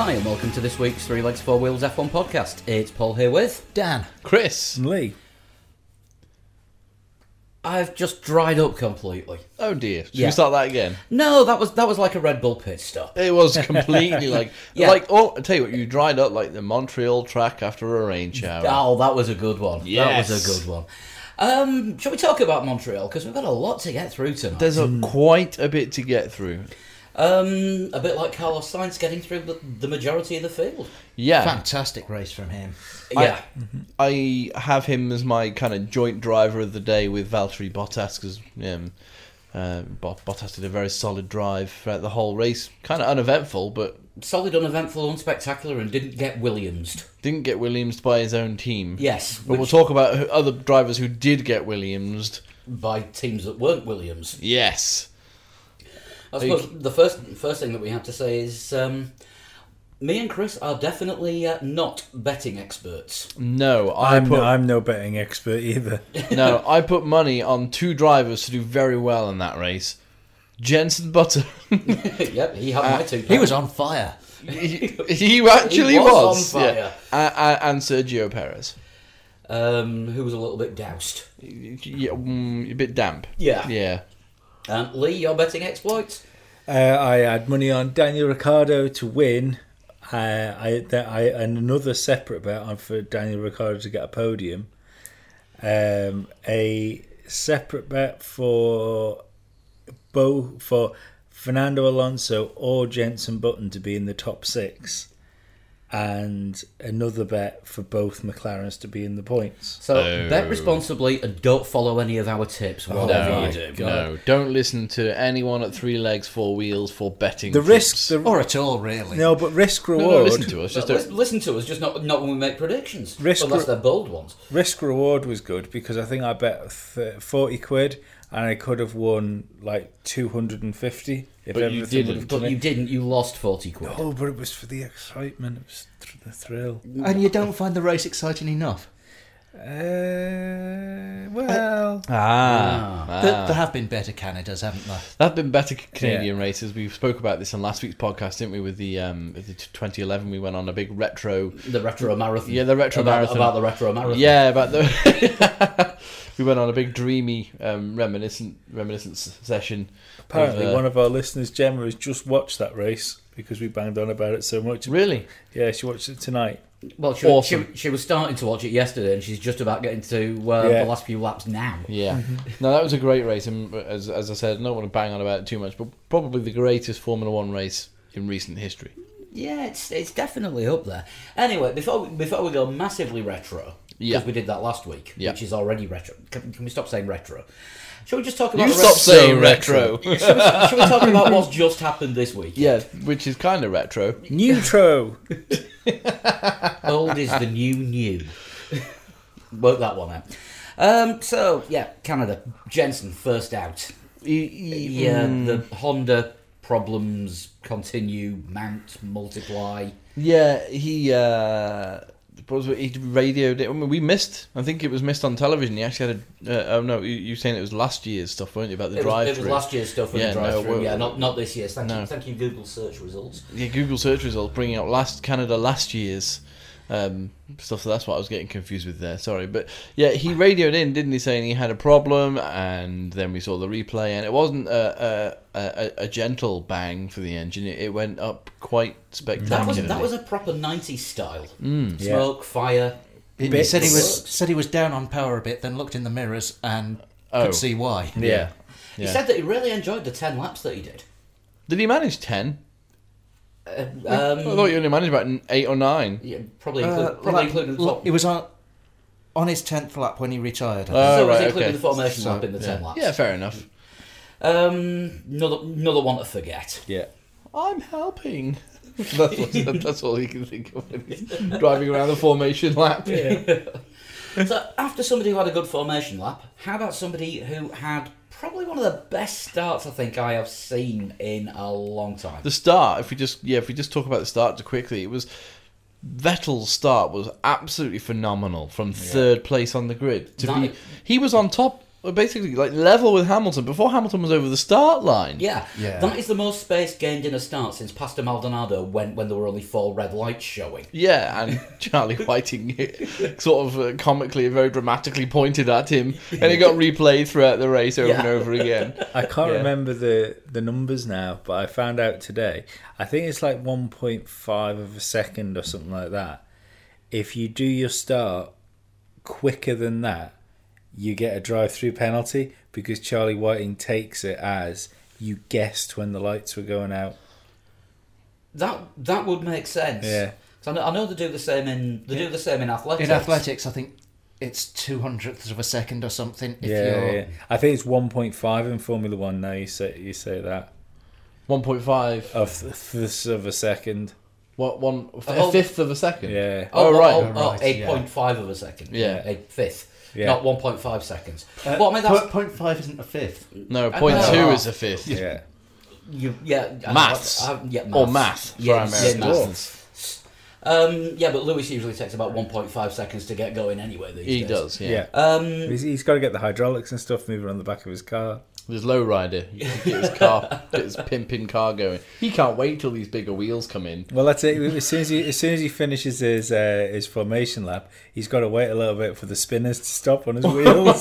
Hi and welcome to this week's Three Legs, Four Wheels F1 podcast. It's Paul here with Dan, Chris, and Lee. I've just dried up completely. Oh dear. Should Yeah. we start that again? No, that was like a Red Bull pit stop. It was completely like... Yeah. I tell you what, you dried up like the Montreal track after a rain shower. Oh, that was a good one. Yes. That was a good one. Shall we talk about Montreal? Because we've got a lot to get through tonight. There's quite a bit to get through. A bit like Carlos Sainz getting through the majority of the field. Yeah. fantastic race from him. Yeah. I have him as my kind of joint driver of the day with Valtteri Bottas because Bottas did a very solid drive throughout the whole race. Kind of uneventful, but Solid, uneventful, unspectacular, and didn't get Williamsed. didn't get Williamsed by his own team. Yes. But we'll talk about other drivers who did get Williamsed. By teams that weren't Williams. Yes. I suppose the first thing that we have to say is me and Chris are definitely not betting experts. No, I'm no betting expert either. No, I put money on two drivers to do very well in that race. Jenson Button. Yep, he had my two. He was on fire. he actually He was was. on fire. Yeah. And Sergio Perez. Who was a little bit doused. Yeah, a bit damp. Yeah. Yeah. Lee, your betting exploits? I had money on Daniel Ricciardo to win. And another separate bet on for Daniel Ricciardo to get a podium. A separate bet for Fernando Alonso or Jenson Button to be in the top 6. And another bet for both McLarens to be in the points. So bet responsibly and don't follow any of our tips. Whatever you do. No, don't listen to anyone at Three Legs, Four Wheels for betting. The tips. risk, Or at all, really. no, but risk No, reward. listen to us. Just Listen to us, just not when we make predictions. Risk Unless they're bold ones. Risk reward was good because I think I bet 40 quid and I could have won like 250 if But you everything would didn't. have But done you it. didn't. You lost 40 quid. Oh, but it was for the excitement. It was the thrill. And you don't find the race exciting enough. Well, There have been better Canadas, haven't there? there have been better Canadian races. We spoke about this on last week's podcast, didn't we? With the 2011, we went on a big retro. The retro marathon. Yeah, the retro marathon. About the retro marathon. Yeah, about the. We went on a big dreamy reminiscence session. apparently one of our listeners, Gemma, has just watched that race because we banged on about it so much. Really? Yeah, she watched it tonight. Well, Awesome. she was starting to watch it yesterday, and she's just about getting to the last few laps now. Yeah. No, that was a great race, and as I said, I don't want to bang on about it too much, but probably the greatest Formula One race in recent history. Yeah, it's definitely up there. Anyway, before we go massively retro, because Yeah. we did that last week, Yeah. which is already retro. Can we stop saying retro? Shall we just talk about You the stop saying retro. Shall we talk about what's just happened this week? Yeah, which is kind of retro. Neutro. Old is the new. Work that one out. So yeah, Canada. Jensen first out. Yeah, the Honda problems continue, mount, multiply. Yeah, he radioed it. I mean, we missed. I think it was missed on television. He actually had a. Oh no, you were saying it was last year's stuff, weren't you? About the drive. It was last year's stuff with Yeah, the drive-through. no, Yeah, not this year's. No. Thank you, Google search results. Yeah, Google search results bringing up last year's stuff. So that's what I was getting confused with there. Sorry, but yeah, he radioed in, didn't he, saying he had a problem, and then we saw the replay, and it wasn't a gentle bang for the engine. It went up quite spectacularly. That was a proper 90s style. Mm. Smoke, fire. He said he was down on power a bit, then looked in the mirrors and could see why. Yeah. He said that he really enjoyed the 10 laps that he did. Did he manage 10? I thought you only managed about 8 or 9. Yeah, probably including the top. It was on his 10th lap when he retired. So it was right, including okay. the formation So, lap in the 10 laps. Yeah, fair enough. Another one to forget. Yeah. I'm helping. That's all he can think of when he's driving around the formation lap. So after somebody who had a good formation lap, how about somebody who had probably one of the best starts I think I have seen in a long time? The start, if we just talk about the start quickly, it was Vettel's start was absolutely phenomenal from third place on the grid. He was on top basically like level with Hamilton before Hamilton was over the start line. Yeah. Yeah. That is the most space gained in a start since Pastor Maldonado when there were only 4 red lights showing. Yeah, and Charlie Whiting sort of comically and very dramatically pointed at him, and it got replayed throughout the race over and over again. I can't Yeah. remember the numbers now, but I found out today. I think it's like 1.5 of a second or something like that. If you do your start quicker than that, you get a drive-through penalty because Charlie Whiting takes it as you guessed when the lights were going out. That would make sense. Yeah. So I know they do the same in athletics. In athletics, I think it's 200ths of a second or something. If Yeah, you're yeah. I think it's 1.5 in Formula One now. You say that 1.5 of a second. a fifth of a second. Yeah. right, 8.5 of a second. Yeah. A fifth. Yeah. Not 1.5 seconds. Well, I mean, that's... 0.5 isn't a fifth. No, 0.2 is a fifth. Yeah. Maths. Math. Or math for Yeah, our American yeah, listeners. Yeah, but Lewis usually takes about 1.5 seconds to get going anyway these He days. does, Yeah. yeah. He's got to get the hydraulics and stuff moving on the back of his car. There's Lowrider. He can get his pimping car going. He can't wait till these bigger wheels come in. Well, that's it. As soon as he finishes his formation lap, he's got to wait a little bit for the spinners to stop on his wheels.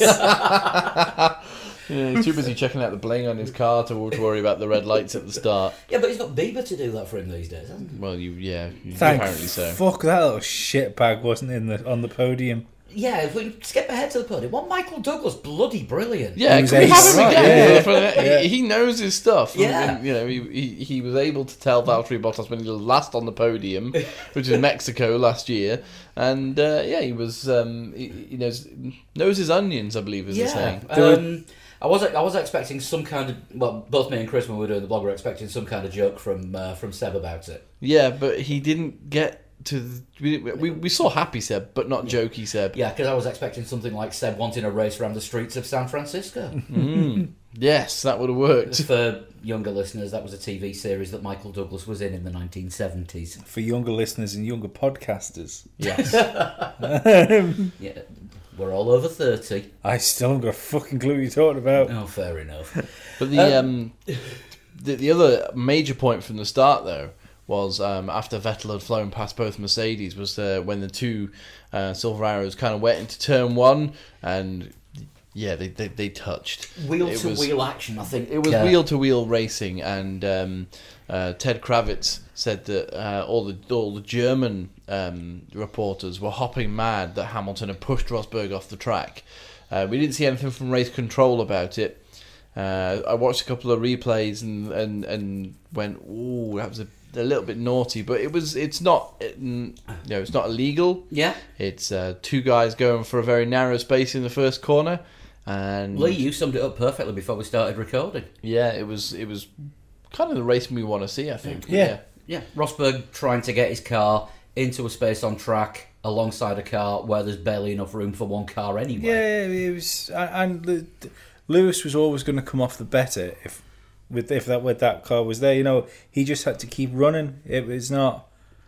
Yeah, he's too busy checking out the bling on his car to worry about the red lights at the start. Yeah, but he's got Bieber to do that for him these days, hasn't he? Well, Thank apparently so. fuck that little shitbag wasn't on the podium. Yeah, if we skip ahead to the podium, Michael Douglas, bloody brilliant. Yeah, He was can we have ace. him again? Yeah. He knows his stuff. Yeah. And, he was able to tell Valtteri Bottas when he was last on the podium, which was Mexico last year. And he was he knows his onions, I believe is the saying. I was expecting some kind of, well, both me and Chris when we were doing the blog were expecting some kind of joke from Seb about it. Yeah, but he didn't get to. We saw happy Seb, but not jokey Seb. Yeah, because I was expecting something like Seb wanting a race around the streets of San Francisco. Yes, that would have worked. For younger listeners, that was a TV series that Michael Douglas was in the 1970s. For younger listeners and younger podcasters, Yes. Yeah, we're all over 30. I still haven't got a fucking clue what you're talking about. Oh, fair enough. But the other major point from the start, though, was after Vettel had flown past both Mercedes, was when the two Silver Arrows kind of went into turn one, and yeah, they touched. Wheel-to-wheel action, I think. It was wheel-to-wheel racing, and Ted Kravitz said that all the German reporters were hopping mad that Hamilton had pushed Rosberg off the track. We didn't see anything from race control about it. I watched a couple of replays and went, ooh, that was a little bit naughty, but it's not illegal. Yeah. It's two guys going for a very narrow space in the first corner, and Lee, you summed it up perfectly before we started recording. yeah, it was kind of the racing we want to see, I think. Yeah. Yeah, Rosberg trying to get his car into a space on track alongside a car where there's barely enough room for one car anyway. Yeah, it was, and Lewis was always going to come off the better if that car was there. He just had to keep running. It was not.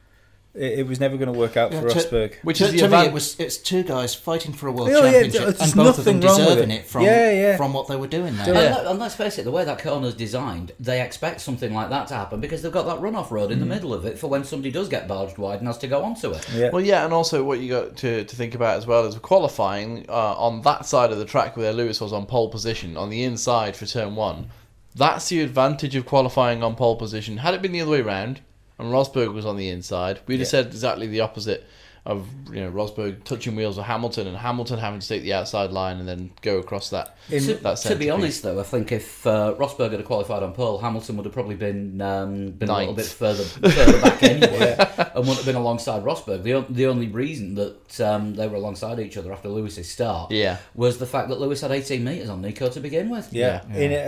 It was never going to work out for Rosberg. Which To is the me, advantage. it's two guys fighting for a world Yeah, championship, there's and both of them nothing wrong with deserving it. it from what they were doing there. Yeah. And let's face it, the way that corner's designed, they expect something like that to happen because they've got that runoff road in the middle of it for when somebody does get barged wide and has to go onto it. Yeah. Well, yeah, and also what you got to think about as well is qualifying on that side of the track where Lewis was on pole position on the inside for turn one. That's the advantage of qualifying on pole position. Had it been the other way around, and Rosberg was on the inside, we'd have said exactly the opposite of Rosberg touching wheels with Hamilton and Hamilton having to take the outside line and then go across that. To be centre honest, though, I think if Rosberg had qualified on pole, Hamilton would have probably been a little bit further back anyway, and wouldn't have been alongside Rosberg. The only reason that they were alongside each other after Lewis's start was the fact that Lewis had 18 metres on Nico to begin with. Yeah.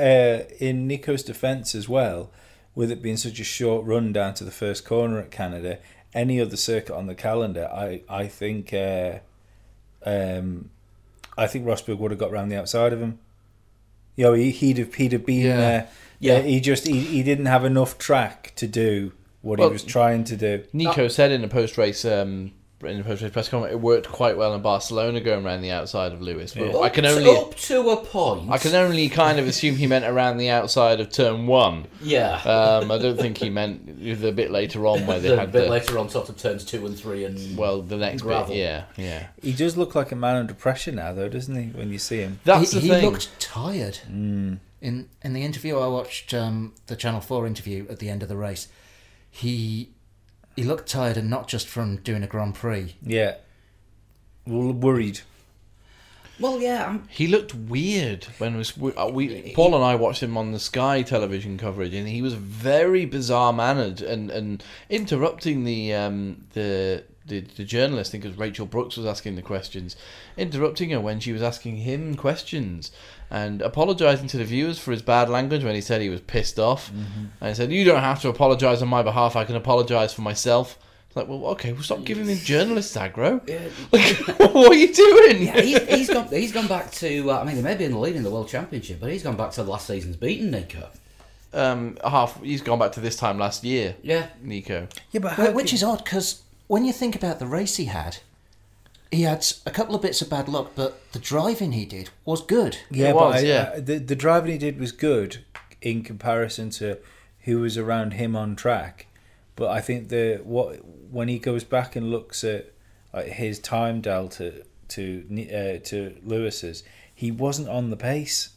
In Nico's defence as well, with it being such a short run down to the first corner at Canada, any other circuit on the calendar, I think Rosberg would have got round the outside of him. He'd have been there. Yeah, he didn't have enough track to do what he was trying to do. Nico said in a post-race in the post-race press conference, it worked quite well in Barcelona going around the outside of Lewis. But Up I can only to a point. I can only kind of assume he meant around the outside of turn 1. Yeah. I don't think he meant the bit later on where they the had bit later on, sort of turns 2 and 3, and the next gravel. bit. Yeah. He does look like a man under pressure now, though, doesn't he? When you see him, That's the he thing. looked tired. In the interview I watched, the Channel 4 interview at the end of the race, he looked tired, and not just from doing a Grand Prix. yeah, worried. Well, yeah. He looked weird when Paul and I watched him on the Sky television coverage, and he was very bizarre mannered and interrupting the journalist. I think it was Rachel Brooks was asking the questions, interrupting her when she was asking him questions, and apologising to the viewers for his bad language when he said he was pissed off. And he said, "You don't have to apologise on my behalf. I can apologise for myself." It's like, well, okay, we'll stop giving him journalists aggro. Like, what are you doing? Yeah, he's gone back to. I mean, he may be in the lead in the World Championship, but he's gone back to last season's beaten Nico. He's gone back to this time last year. Yeah. Nico. Yeah, but Which is odd, because when you think about the race he had a couple of bits of bad luck, but the driving he did was good. yeah, It but was, yeah. the driving he did was good in comparison to who was around him on track. But I think when he goes back and looks at his time delta to Lewis's, he wasn't on the pace.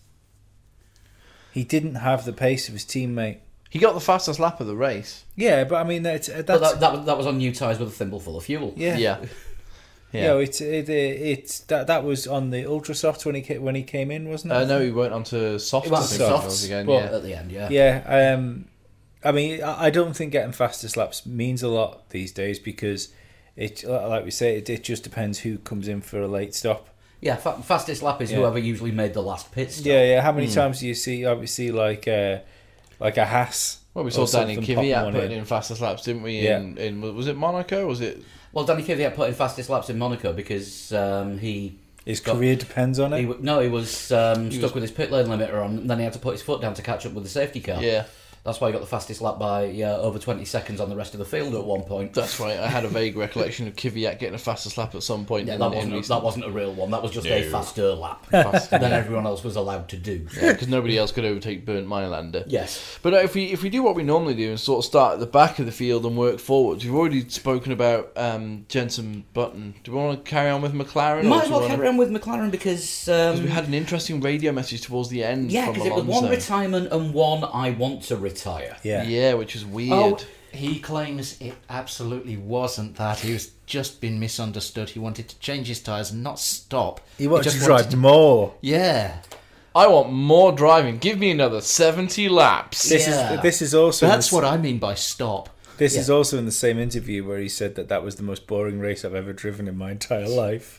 He didn't have the pace of his teammate. He got the fastest lap of the race. Yeah, but I mean that's But that was on new tyres with a thimble full of fuel. yeah. Yeah. You know, that was on the ultra soft when he came in, wasn't it? No, he went on to soft. He went I think on it to was softs, again. but Yeah. at the end, yeah. Yeah, I mean, I don't think getting fastest laps means a lot these days because it, like we say, it just depends who comes in for a late stop. Yeah, fastest lap is whoever usually made the last pit stop. Yeah. How many times do you see? Obviously, like a Haas. Well, we saw or Danny something popping Kvyat one putting in fastest laps, didn't we? In was it Monaco? Or was it? Well, Danny Kvyat put in fastest laps in Monaco because His career depends on it. he was stuck with his pit lane limiter on, and then he had to put his foot down to catch up with the safety car. Yeah. That's why he got the fastest lap by over 20 seconds on the rest of the field at one point. That's right. I had a vague recollection of Kvyat getting a fastest lap at some point. Yeah, that wasn't a real one. That was just a faster lap Faster, than everyone else was allowed to do. because nobody else could overtake Bernd Mailander. Yes. But if we do what we normally do and sort of start at the back of the field and work forwards, we've already spoken about Jenson Button. Do we want to carry on with McLaren? Might as well carry on with McLaren because we had an interesting radio message towards the end. yeah, from because it was Alonso. one retirement and one I want to retire. Yeah, which is weird. Oh, he claims it absolutely wasn't that. He was just been misunderstood. He wanted to change his tyres and not stop. He wanted just to drive wanted more. Yeah. I want more driving. Give me another 70 laps. This is also That's what I mean by stop. This is also in the same interview where he said that was the most boring race I've ever driven in my entire life.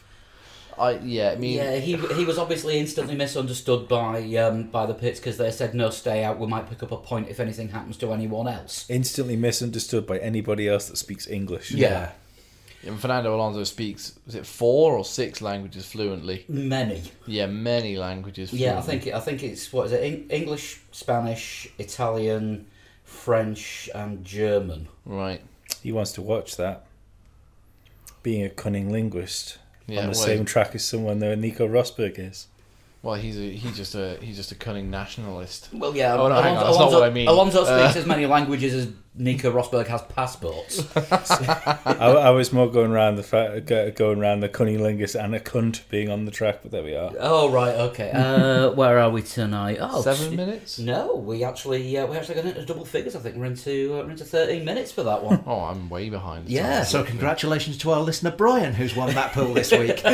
He was obviously instantly misunderstood by the pits because they said no, stay out. We might pick up a point if anything happens to anyone else. Instantly misunderstood by anybody else that speaks English. Yeah. And Fernando Alonso speaks, was it 4 or 6 languages fluently? Many. Yeah, many languages fluently. Yeah, I think it's what is it? English, Spanish, Italian, French, and German. Right. He wants to watch that. Being a cunning linguist Yeah, on the same track as someone that Nico Rosberg is. Well, he's just a cunning nationalist. Well, yeah. Oh, no, hang on, that's not what I mean. Alonso speaks as many languages as Nico Rosberg has passports. I was more going around the cunning linguist and a cunt being on the track, but there we are. Oh right, okay. Where are we tonight? Oh, 7 minutes? No, we actually got into double figures. I think we're into 13 minutes for that one. Oh, I'm way behind. Yeah. So congratulations to our listener Brian, who's won that pool this week.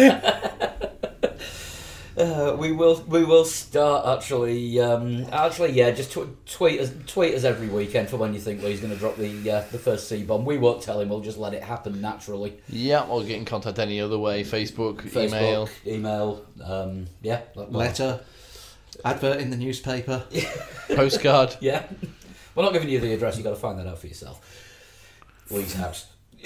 We will start actually. Just tweet us every weekend for when you think he's going to drop the first C-bomb. We won't tell him. We'll just let it happen naturally. Yeah, or get in contact any other way. Facebook, email. Letter, advert in the newspaper. Postcard. Yeah. We're not giving you the address. You've got to find that out for yourself. Lee's house.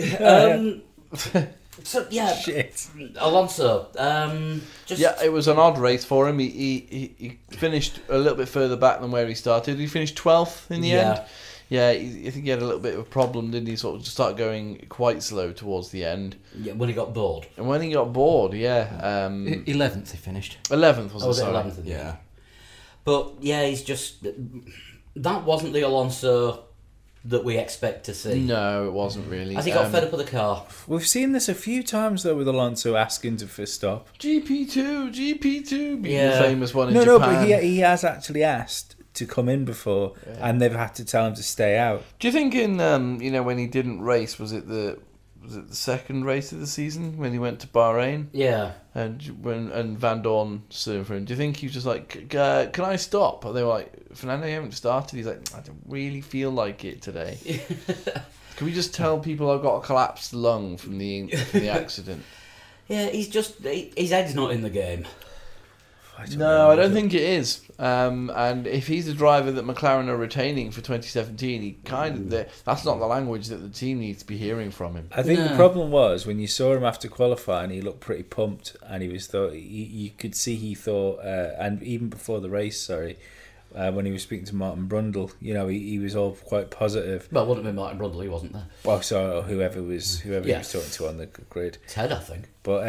So yeah, Shit. Alonso. It was an odd race for him. He finished a little bit further back than where he started. He finished 12th in the end. Yeah, I think he had a little bit of a problem, didn't he? Sort of just start going quite slow towards the end. Yeah, when he got bored. And when he got bored, yeah. 11th he finished. 11th, was it? Was it Sorry. 11th? Yeah. But yeah, he's just... That wasn't the Alonso that we expect to see. No, it wasn't really. Has he got fed up with the car? We've seen this a few times though with Alonso asking to stop. GP2, being Yeah. the famous one in No, Japan. but he has actually asked to come in before, and they've had to tell him to stay out. Do you think in when he didn't race, was it the second race of the season when he went to Bahrain Yeah. and Van Dorn stood for him? Do you think he was just like, can I stop? And they were like, Fernando, you haven't started. He's like, I don't really feel like it today. Can we just tell people I've got a collapsed lung from the accident? Yeah, he's just... His head's not in the game. I don't think it is. And if he's the driver that McLaren are retaining for 2017, he that's not the language that the team needs to be hearing from him. I think the problem was when you saw him after qualifying, he looked pretty pumped, and you could see he thought, and even before the race, when he was speaking to Martin Brundle, he was all quite positive. Well, it wouldn't have been Martin Brundle, he wasn't there. Well, so whoever he was talking to on the grid. Ted, I think. But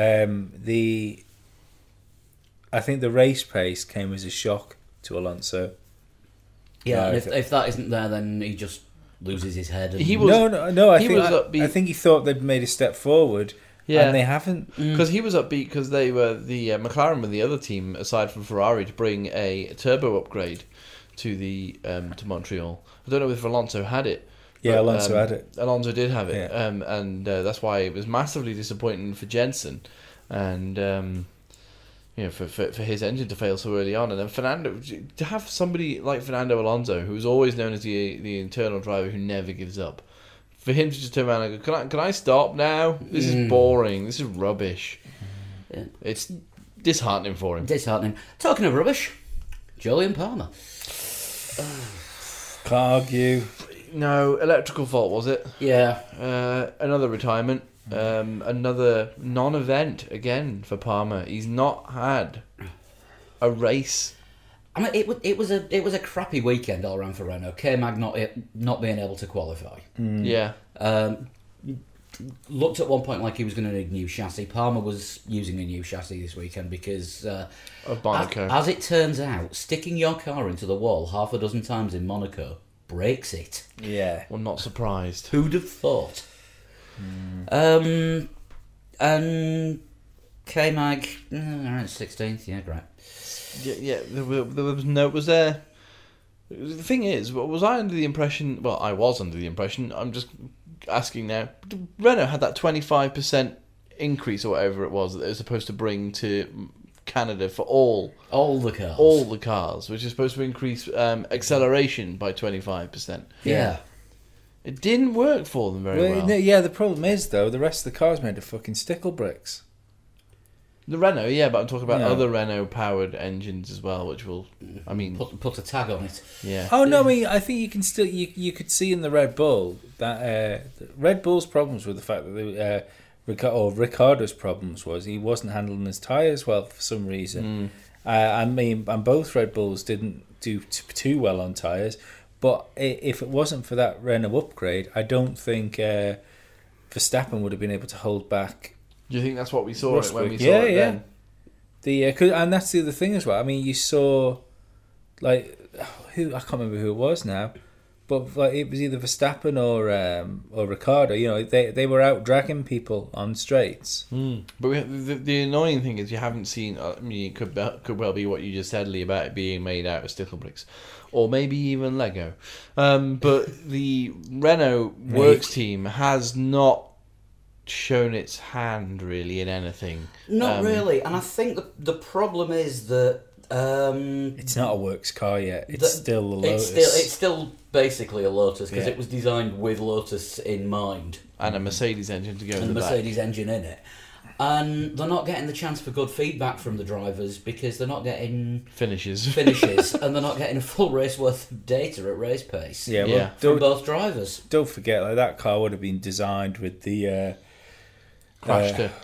I think the race pace came as a shock to Alonso. Yeah, and if that isn't there, then he just loses his head. And He was- No. I upbeat. think he thought they'd made a step forward, Yeah. and they haven't. Because he was upbeat because they were the McLaren were the other team aside from Ferrari to bring a turbo upgrade to the to Montreal. I don't know if Alonso had it. Yeah, but, Alonso had it. Alonso did have it, Yeah. and that's why it was massively disappointing for Jensen, and for his engine to fail so early on, and then Fernando to have somebody like Fernando Alonso, who's always known as the internal driver who never gives up. For him to just turn around and go, can I stop now? This is boring. This is rubbish. Yeah. It's disheartening for him. Disheartening. Talking of rubbish, Jolyon Palmer. Can't argue. No, electrical fault, was it? Yeah. Another retirement. Another non-event again for Palmer. He's not had a race. I mean, it was a crappy weekend all around for Renault. K-Mag not being able to qualify. Yeah. Looked at one point like he was going to need a new chassis. Palmer was using a new chassis this weekend because Of Monaco. as it turns out, sticking your car into the wall half a dozen times in Monaco breaks it. Yeah. Well, not surprised. Who'd have thought? And K-Mag, 16th, yeah, great. Yeah. There was no. Was there? The thing is, was I under the impression? Well, I was under the impression. I'm just asking now. Renault had that 25% increase or whatever it was that they were supposed to bring to Canada for all the cars, which is supposed to increase acceleration by 25%. Yeah. It didn't work for them very well. No, yeah, the problem is though the rest of the car's made of fucking stickle bricks. The Renault, yeah, but I'm talking about Yeah. other Renault-powered engines as well, which will, I mean, Put a tag on it. yeah. Oh no, I mean I think you can still you could see in the Red Bull that Red Bull's problems with the fact that Ricciardo's problems was he wasn't handling his tyres well for some reason. I mean, and both Red Bulls didn't do too well on tyres. But if it wasn't for that Renault upgrade, I don't think Verstappen would have been able to hold back. Do you think that's what we saw Rosberg. when we saw it then? And that's the other thing as well. I mean, you saw like I can't remember who it was now, but like it was either Verstappen or Ricciardo. You know, they were out dragging people on straights. But the annoying thing is you haven't seen. I mean, it could well be what you just said, Lee, about it being made out of stickle bricks, or maybe even Lego. But the Renault works team has not shown its hand really in anything. Not really, and I think the problem is that It's not a works car yet. It's still a Lotus. It's still basically a Lotus because Yeah. it was designed with Lotus in mind And a Mercedes engine to go in and the the back. Mercedes engine in it. And they're not getting the chance for good feedback from the drivers because they're not getting Finishes. finishes and they're not getting a full race worth of data at race pace Yeah, well, Yeah. from both drivers. don't forget, like that car would have been designed with the Crashed it.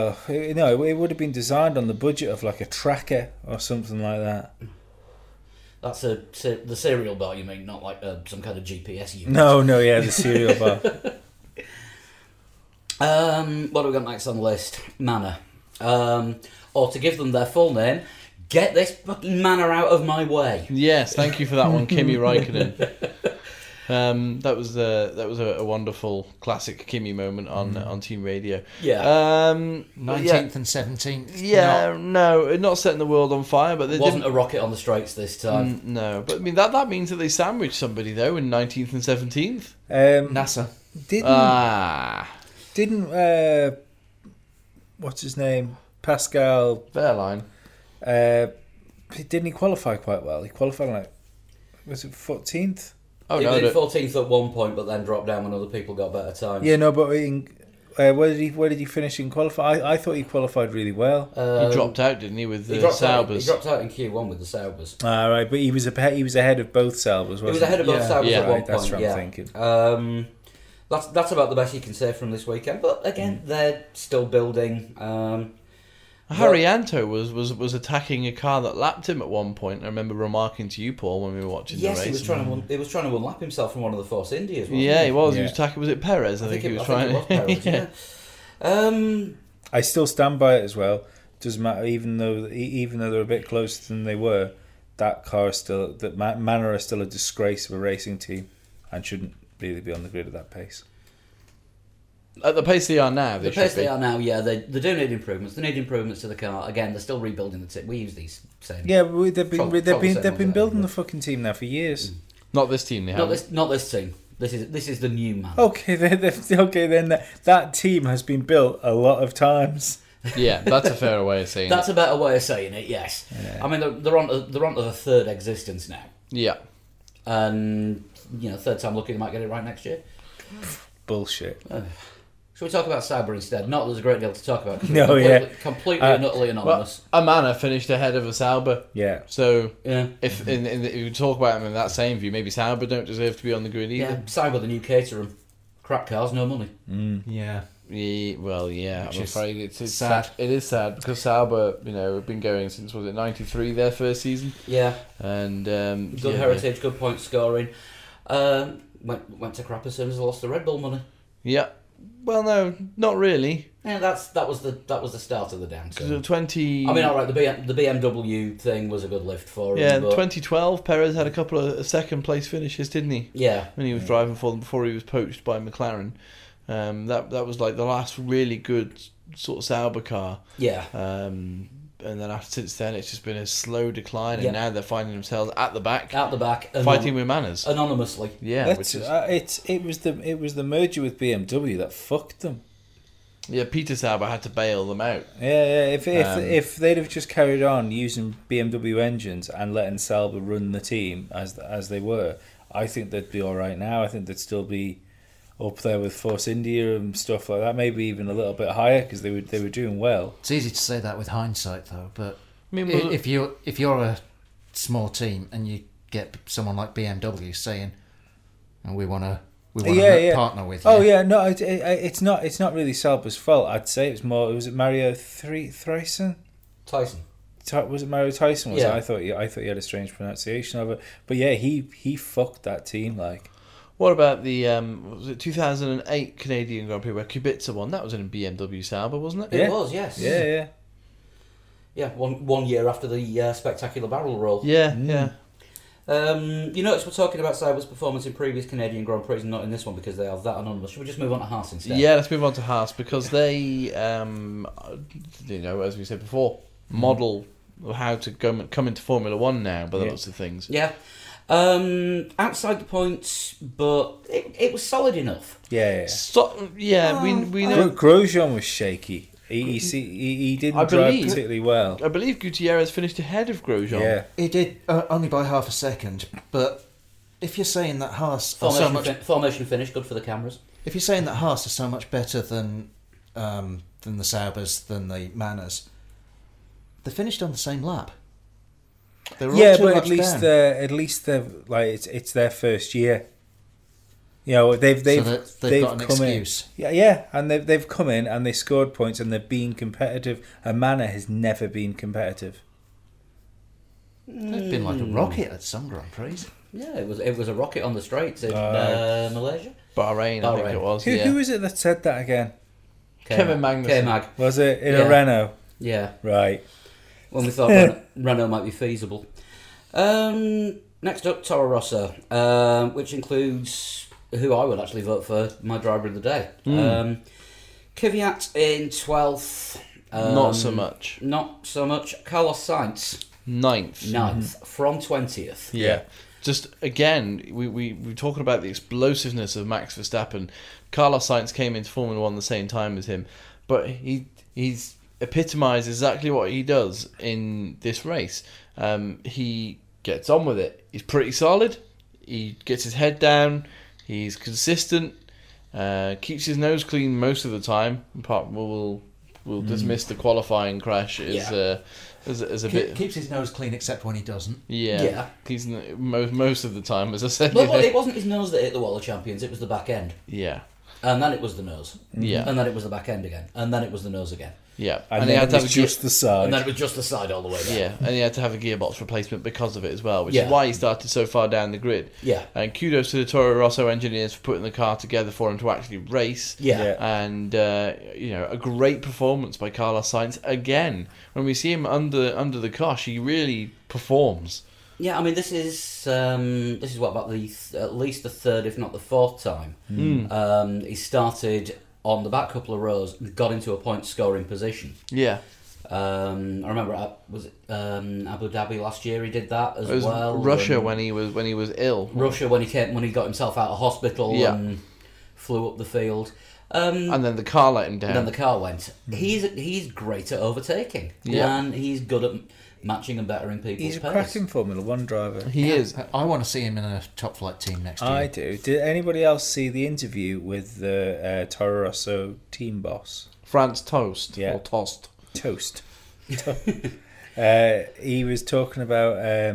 it would have been designed on the budget of like a Tracker or something like that. That's the cereal bar, you mean, not like some kind of GPS unit. No, yeah, the cereal bar. What have we got next on the list? Manor. Or to give them their full name, get this fucking Manor out of my way. Yes, thank you for that one, Kimi Räikkönen. That was a wonderful classic Kimi moment on Team Radio. Yeah. 19th and 17th. Yeah, no, not setting the world on fire, but it wasn't a rocket on the straights this time. No, but I mean that means that they sandwiched somebody though in 19th and 17th. NASA didn't what's his name, Pascal Wehrlein. Didn't he qualify quite well? He qualified was it 14th? Oh, he did 14th at one point, but then dropped down when other people got better times. Yeah, no, but where did he finish in qualify? I thought he qualified really well. He dropped out, didn't he, with the Saubers? He dropped out in Q1 with the Saubers. Right, but he was ahead of both Saubers, wasn't he? He was ahead of both Saubers at one point. That's what I'm thinking. That's about the best you can say from this weekend. But again, they're still building. Haryanto was attacking a car that lapped him at one point. I remember remarking to you, Paul, when we were watching the race. Yes, he was trying to unlap himself from one of the Force Indias, wasn't he? Yeah, he was. Yeah. He was attacking. Was it Perez? I think he was trying. I think it was Perez, yeah. I still stand by it as well. Doesn't matter, even though they're a bit closer than they were. That car is still Manor are still a disgrace of a racing team, and shouldn't really be on the grid at that pace. At the pace they are now, they do need improvements. They need improvements to the car. Again, they're still rebuilding the team. We use these same. Yeah, they've been building the fucking team now for years. Not this team. They haven't. Not this team. This is the new man. Okay, then that team has been built a lot of times. Yeah, that's a fairer way of saying it. That's a better way of saying it. Yes, yeah. I mean they're on to the third existence now. Yeah, and third time lucky, they might get it right next year. Bullshit. Shall we talk about Sauber instead? Not that there's a great deal to talk about. Completely and utterly anonymous. Well, Amana finished ahead of a Sauber. Yeah. So if you talk about them in that same view, maybe Sauber don't deserve to be on the grid either. Yeah, Sauber, the new Caterham. Crap cars, no money. Yeah. Well, yeah. I'm afraid it's sad. It is sad because Sauber, have been going since was it '93 their first season. Yeah. And good heritage, good point scoring. Went to crap as soon as they lost the Red Bull money. Yeah. Well, no, not really. Yeah, that was the start of the downturn. 20. I mean, all right, the BMW thing was a good lift for him. Yeah, in 2012, Perez had a couple of second place finishes, didn't he? Yeah. When he was driving for them before he was poached by McLaren. That was like the last really good sort of Sauber car. Yeah. And then since then, it's just been a slow decline, and now they're finding themselves at the back, fighting with Manners anonymously. Yeah, it was the merger with BMW that fucked them. Yeah, Peter Sauber had to bail them out. Yeah. If they'd have just carried on using BMW engines and letting Sauber run the team as they were, I think they'd be all right now. I think they'd still be up there with Force India and stuff like that, maybe even a little bit higher because they were doing well. It's easy to say that with hindsight, though. But if you're a small team and you get someone like BMW saying, "We want to partner with you," it's not really Sauber's fault. I'd say it was Mario Tyson. Was it Mario Tyson? Was it? I thought he had a strange pronunciation of it, but yeah, he fucked that team like. What about the was it 2008 Canadian Grand Prix where Kubica won? That was in BMW Sauber, wasn't it? It was, yes. Yeah. Yeah, one year after the spectacular barrel roll. Yeah. You notice we're talking about Sauber's performance in previous Canadian Grand Prix and not in this one because they are that anonymous. Should we just move on to Haas instead? Yeah, let's move on to Haas because they, as we said before, model how to come into Formula One now by the looks of things. Yeah. Outside the points, but it was solid enough. Yeah. We know Grosjean was shaky. He didn't drive particularly well. I believe Gutierrez finished ahead of Grosjean. Yeah, he did only by half a second. But if you're saying that Haas formation finish, good for the cameras. If you're saying that Haas are so much better than the Saubers, than the Manners, they finished on the same lap. But at least they're like it's their first year. They've got an come excuse. In. And they've come in and they scored points and they're being competitive. And Manor has never been competitive. It's been like a rocket at some Grand Prix. Yeah, it was a rocket on the straights in Malaysia. Bahrain, I think it was. Who was it that said that again? Kevin Magnussen. K-Mag. Was it in a Renault? Yeah. Right. When we thought Renault might be feasible. Next up, Toro Rosso, which includes who I would actually vote for my driver of the day. Kvyat in 12th. Not so much. Not so much. Carlos Sainz. 9th. From 20th. Yeah. Just, again, we're talking about the explosiveness of Max Verstappen. Carlos Sainz came into Formula 1 the same time as him, but he's epitomised exactly what he does in this race. He gets on with it. He's pretty solid. He gets his head down. He's consistent. Keeps his nose clean most of the time. We'll dismiss the qualifying crash as a bit. Keeps his nose clean except when he doesn't. Yeah. He's most of the time, as I said. No, but it wasn't his nose that hit the wall of champions. It was the back end. Yeah. And then it was the nose. Yeah. And then it was the back end again. And then it was the nose again. Yeah. And then it was just the side. And then it was just the side all the way down. Yeah, and he had to have a gearbox replacement because of it as well, which is why he started so far down the grid. Yeah. And kudos to the Toro Rosso engineers for putting the car together for him to actually race. Yeah. And, a great performance by Carlos Sainz. Again, when we see him under the cosh, he really performs. Yeah, I mean, this is what, about at least the third, if not the fourth time. He started on the back couple of rows, got into a point-scoring position. Yeah. I remember, was it Abu Dhabi last year? He did that as well. Russia when he was ill. Russia when he got himself out of hospital and flew up the field. And then the car let him down. And then the car went. He's great at overtaking. Yeah. And he's good at matching and bettering people's pace. He's a cracking Formula 1 driver. He is. I want to see him in a top flight team next year. I do. Did anybody else see the interview with the Toro Rosso team boss? France Toast. Yeah. Or Tost. Toast. He was talking about...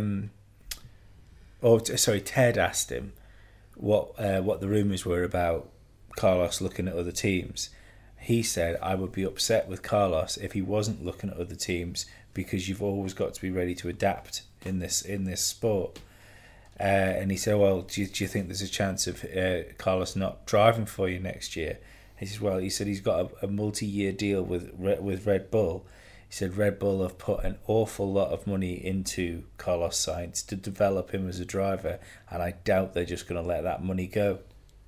Ted asked him what the rumours were about Carlos looking at other teams. He said, I would be upset with Carlos if he wasn't looking at other teams, because you've always got to be ready to adapt in this sport. And he said, well, do you think there's a chance of Carlos not driving for you next year? He says, well, he said he's got a multi-year deal with Red Bull. He said Red Bull have put an awful lot of money into Carlos Sainz to develop him as a driver, and I doubt they're just going to let that money go.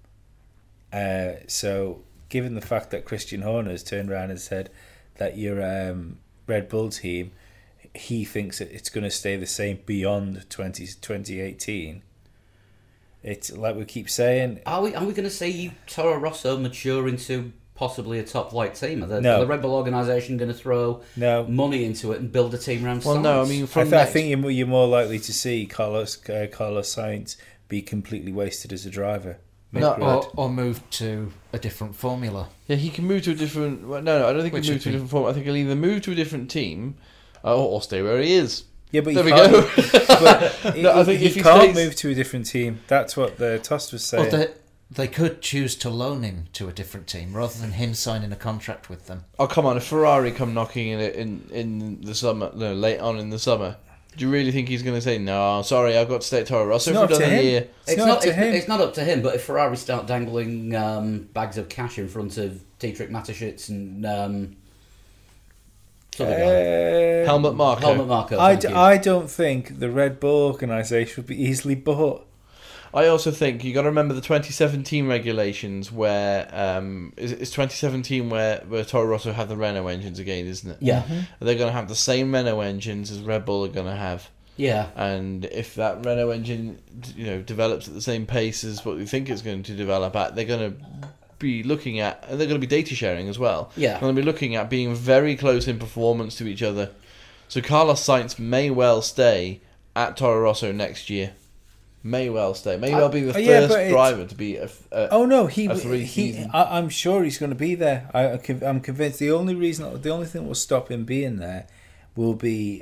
So given the fact that Christian Horner's turned around and said that your Red Bull team, he thinks that it's going to stay the same beyond 2018. It's like we keep saying. Are we going to see Toro Rosso mature into possibly a top flight team? Are the Red Bull organisation going to throw money into it and build a team around? Well, no, I mean, I think you're more likely to see Carlos Sainz be completely wasted as a driver. Or move to a different formula. Yeah, he can move to a different... No, I don't think he'll move to a different formula. I think he'll either move to a different team or stay where he is. Yeah, but there we go. I think if he can't move to a different team. That's what the Tost was saying. Well, they could choose to loan him to a different team rather than him signing a contract with them. Oh, come on. If Ferrari come knocking in the summer, late on in the summer... Do you really think he's going to say, no, sorry, I've got to stay at Toro Rosso for another year? It's not up to him, but if Ferrari start dangling bags of cash in front of Dietrich Mateschitz and... Helmut Marko. I don't think the Red Bull organisation would be easily bought. I also think you got to remember the 2017 regulations where it's 2017 where Toro Rosso have the Renault engines again, isn't it? Yeah. They're going to have the same Renault engines as Red Bull are going to have. Yeah. And if that Renault engine, develops at the same pace as what we think it's going to develop at, they're going to be looking at, and they're going to be data sharing as well. Yeah. They're going to be looking at being very close in performance to each other. So Carlos Sainz may well stay at Toro Rosso next year. May well stay. May well be the first driver to be a three-season. I'm sure he's going to be there. I'm convinced. The only thing that will stop him being there will be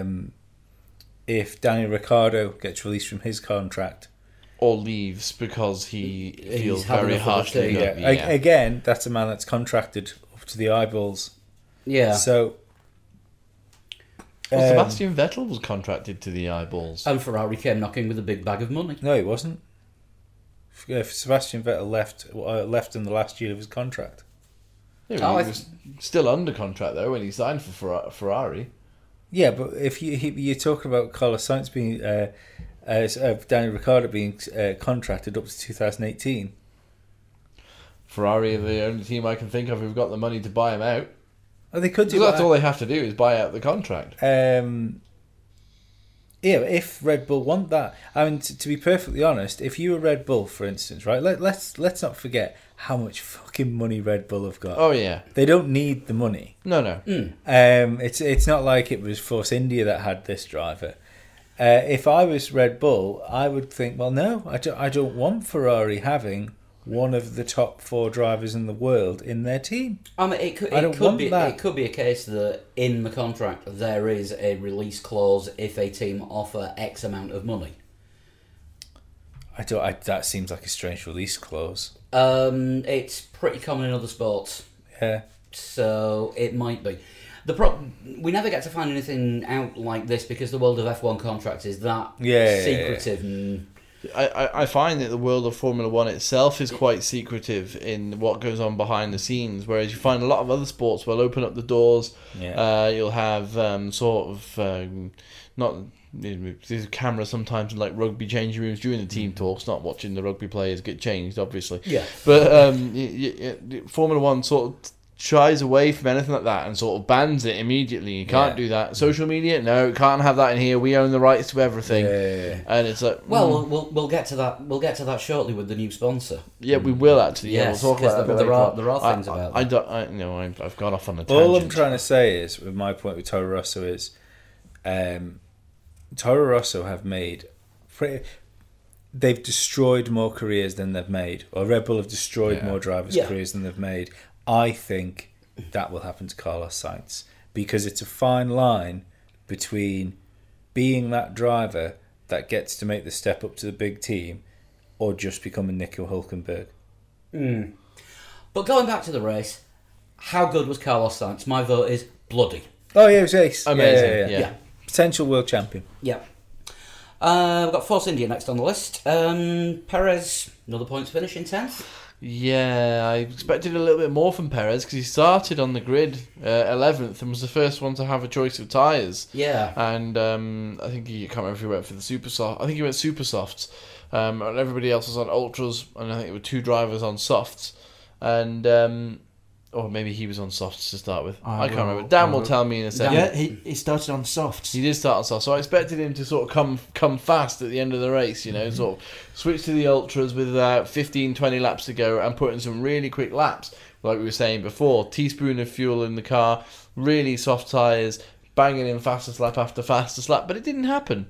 if Daniel Ricciardo gets released from his contract. Or leaves because he feels very harshly. Again, that's a man that's contracted up to the eyeballs. Yeah. So Well, Sebastian Vettel was contracted to the eyeballs. And Ferrari came knocking with a big bag of money. No, he wasn't. Sebastian Vettel left in the last year of his contract. Yeah, he was still under contract though when he signed for Ferrari. Yeah, but if you're talking about Carlos Sainz being Daniel Ricciardo being contracted up to 2018. Ferrari are the only team I can think of who've got the money to buy him out. Oh, they could do that. That's all they have to do is buy out the contract. Yeah, if Red Bull want that, I mean, to be perfectly honest, if you were Red Bull, for instance, right? Let's not forget how much fucking money Red Bull have got. Oh yeah, they don't need the money. No. It's not like it was Force India that had this driver. If I was Red Bull, I would think, well, no, I don't want Ferrari having one of the top 4 drivers in the world in their team. I mean, it could be a case that in the contract there is a release clause if a team offer X amount of money. That seems like a strange release clause. It's pretty common in other sports. Yeah. So it might be. We never get to find anything out like this because the world of F1 contracts is that secretive. Yeah. I find that the world of Formula 1 itself is quite secretive in what goes on behind the scenes, whereas you find a lot of other sports will open up the doors. Yeah. You'll have there's a camera sometimes in like rugby changing rooms during the team talks, not watching the rugby players get changed, obviously. Yeah. But Formula 1 sort of shies away from anything like that and sort of bans it immediately. You can't do that. Social media, no, can't have that in here. We own the rights to everything. Yeah. And it's like, well, we'll get to that. We'll get to that shortly with the new sponsor. Yeah, we will actually. Yes, we'll talk about that. There are things about that. I've gone off on a tangent. All I'm trying to say is, with my point with Toro Rosso is, Toro Rosso have made they've destroyed more careers than they've made, or Red Bull have destroyed more drivers' careers than they've made. I think that will happen to Carlos Sainz because it's a fine line between being that driver that gets to make the step up to the big team or just becoming Nico Hülkenberg. But going back to the race, how good was Carlos Sainz? My vote is bloody. Oh yeah, it was ace. Amazing. Yeah. Potential world champion. Yeah. We've got Force India next on the list. Perez, another points finish in 10th. Yeah, I expected a little bit more from Perez because he started on the grid 11th and was the first one to have a choice of tyres. Yeah. And I think I can't remember if he went for the super soft. I think he went super softs. And everybody else was on ultras, and I think there were 2 drivers on softs. And or maybe he was on softs to start with. I can't remember. Dan will tell me in a second. Yeah, he started on softs. He did start on softs, so I expected him to sort of come fast at the end of the race, sort of switch to the ultras with 15, 20 laps to go and put in some really quick laps, like we were saying before. Teaspoon of fuel in the car, really soft tyres, banging in fastest lap after fastest lap, but it didn't happen.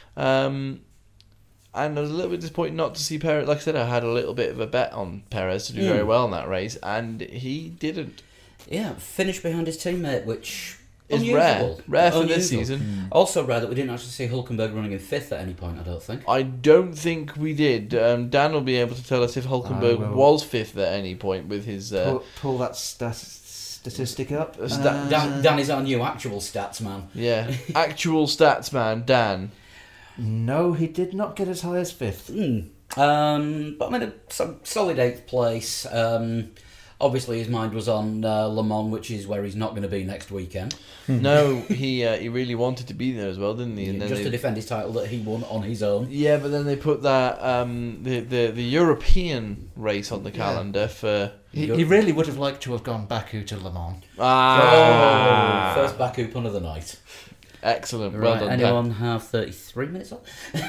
And I was a little bit disappointed not to see Perez. Like I said, I had a little bit of a bet on Perez to do very well in that race, and he didn't. Yeah, finished behind his teammate, which is unusual. Rare for this season. Also rare that we didn't actually see Hülkenberg running in 5th at any point, I don't think. I don't think we did. Dan will be able to tell us if Hülkenberg was 5th at any point with his... Pull that statistic up. Dan is our new actual stats man. Yeah, actual stats man, Dan. No, he did not get as high as 5th. But I mean, some solid 8th place. Obviously, his mind was on Le Mans, which is where he's not going to be next weekend. No, he really wanted to be there as well, didn't he? And then just to defend his title that he won on his own. Yeah, but then they put that the European race on the calendar for. He really would have liked to have gone Baku to Le Mans. First Baku pun of the night. Excellent. Right, well done. Anyone have 33 minutes on?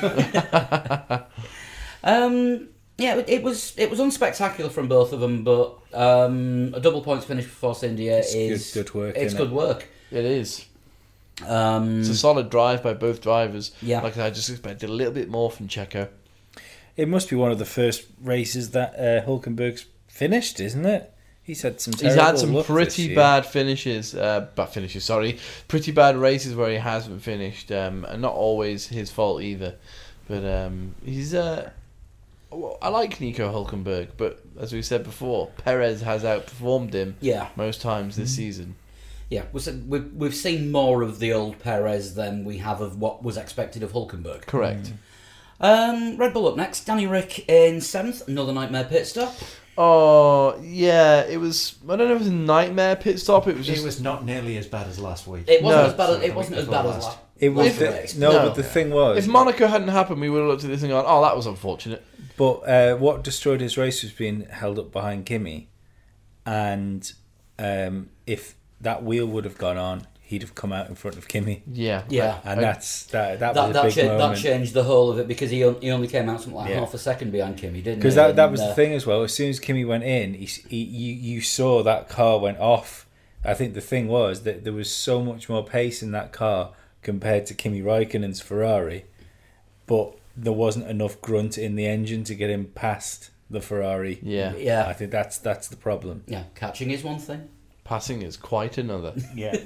Yeah, it was unspectacular from both of them, but a double points finish for Force India is good work. It's good work. It is. It's a solid drive by both drivers. Yeah, like I just expected a little bit more from Checo. It must be one of the first races that Hülkenberg's finished, isn't it? He's had some pretty bad finishes. Pretty bad races where he hasn't finished, and not always his fault either. But he's. I like Nico Hülkenberg, but as we said before, Perez has outperformed him. Most times this season. Yeah, we've seen more of the old Perez than we have of what was expected of Hülkenberg. Correct. Red Bull up next. Danny Rick in 7th. Another nightmare pit stop. Oh, yeah, it was... I don't know if it was a nightmare pit stop. It was just... It was not nearly as bad as last week. It wasn't as bad as... It wasn't as bad as last. It was but the thing was... If Monaco hadn't happened, we would have looked at this and gone, oh, that was unfortunate. But what destroyed his race was being held up behind Kimi. And if that wheel would have gone on, he'd have come out in front of Kimi. Yeah. And that was a big moment. That changed the whole of it because he only came out something like half a second behind Kimi, didn't he? Because that was the thing as well. As soon as Kimi went in, you saw that car went off. I think the thing was that there was so much more pace in that car compared to Kimi Räikkönen's Ferrari, but there wasn't enough grunt in the engine to get him past the Ferrari. Yeah. I think that's the problem. Yeah, catching is one thing. Passing is quite another. Yeah.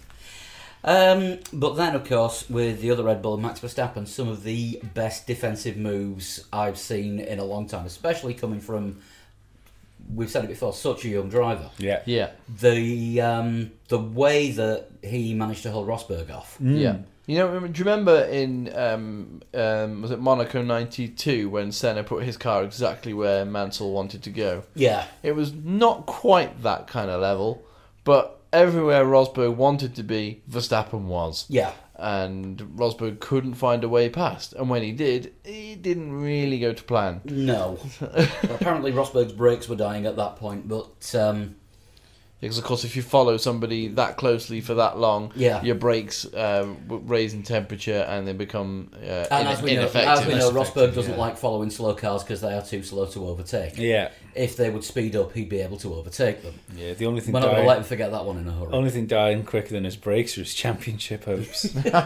But then, of course, with the other Red Bull, Max Verstappen, some of the best defensive moves I've seen in a long time, especially coming from, we've said it before, such a young driver. Yeah. The way that he managed to hold Rosberg off. Yeah. You know, do you remember in was it Monaco '92 when Senna put his car exactly where Mansell wanted to go? Yeah. It was not quite that kind of level, but everywhere Rosberg wanted to be, Verstappen was. Yeah. And Rosberg couldn't find a way past, and when he did, it didn't really go to plan. No. Apparently Rosberg's brakes were dying at that point, but... Because, of course, if you follow somebody that closely for that long, your brakes raise in temperature and they become ineffective. As we know, Rosberg doesn't like following slow cars because they are too slow to overtake. Yeah. If they would speed up, he'd be able to overtake them. Yeah, the only thing... We're not going to let him forget that one in a hurry. Only thing dying quicker than his brakes are his championship hopes.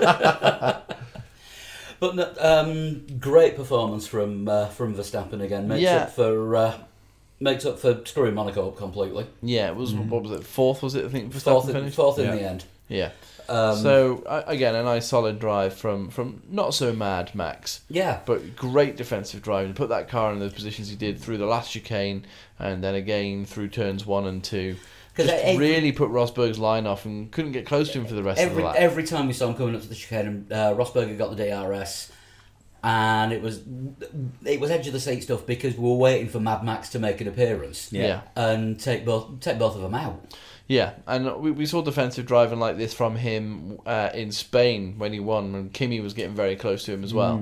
But great performance from Verstappen again. Makes up for screwing Monaco up completely. Yeah, it was, what was it, fourth, was it? I think Verstappen finished? Fourth in the end. Yeah. So, again, a nice solid drive from not so mad Max. Yeah. But great defensive driving. Put that car in the positions he did through the last chicane and then again through turns 1 and 2. Just really put Rosberg's line off and couldn't get close to him for the rest of the lap. Every time we saw him coming up to the chicane, Rosberg had got the DRS. And it was edge of the seat stuff because we were waiting for Mad Max to make an appearance, and take both of them out. Yeah, and we saw defensive driving like this from him in Spain when he won, when Kimi was getting very close to him as well.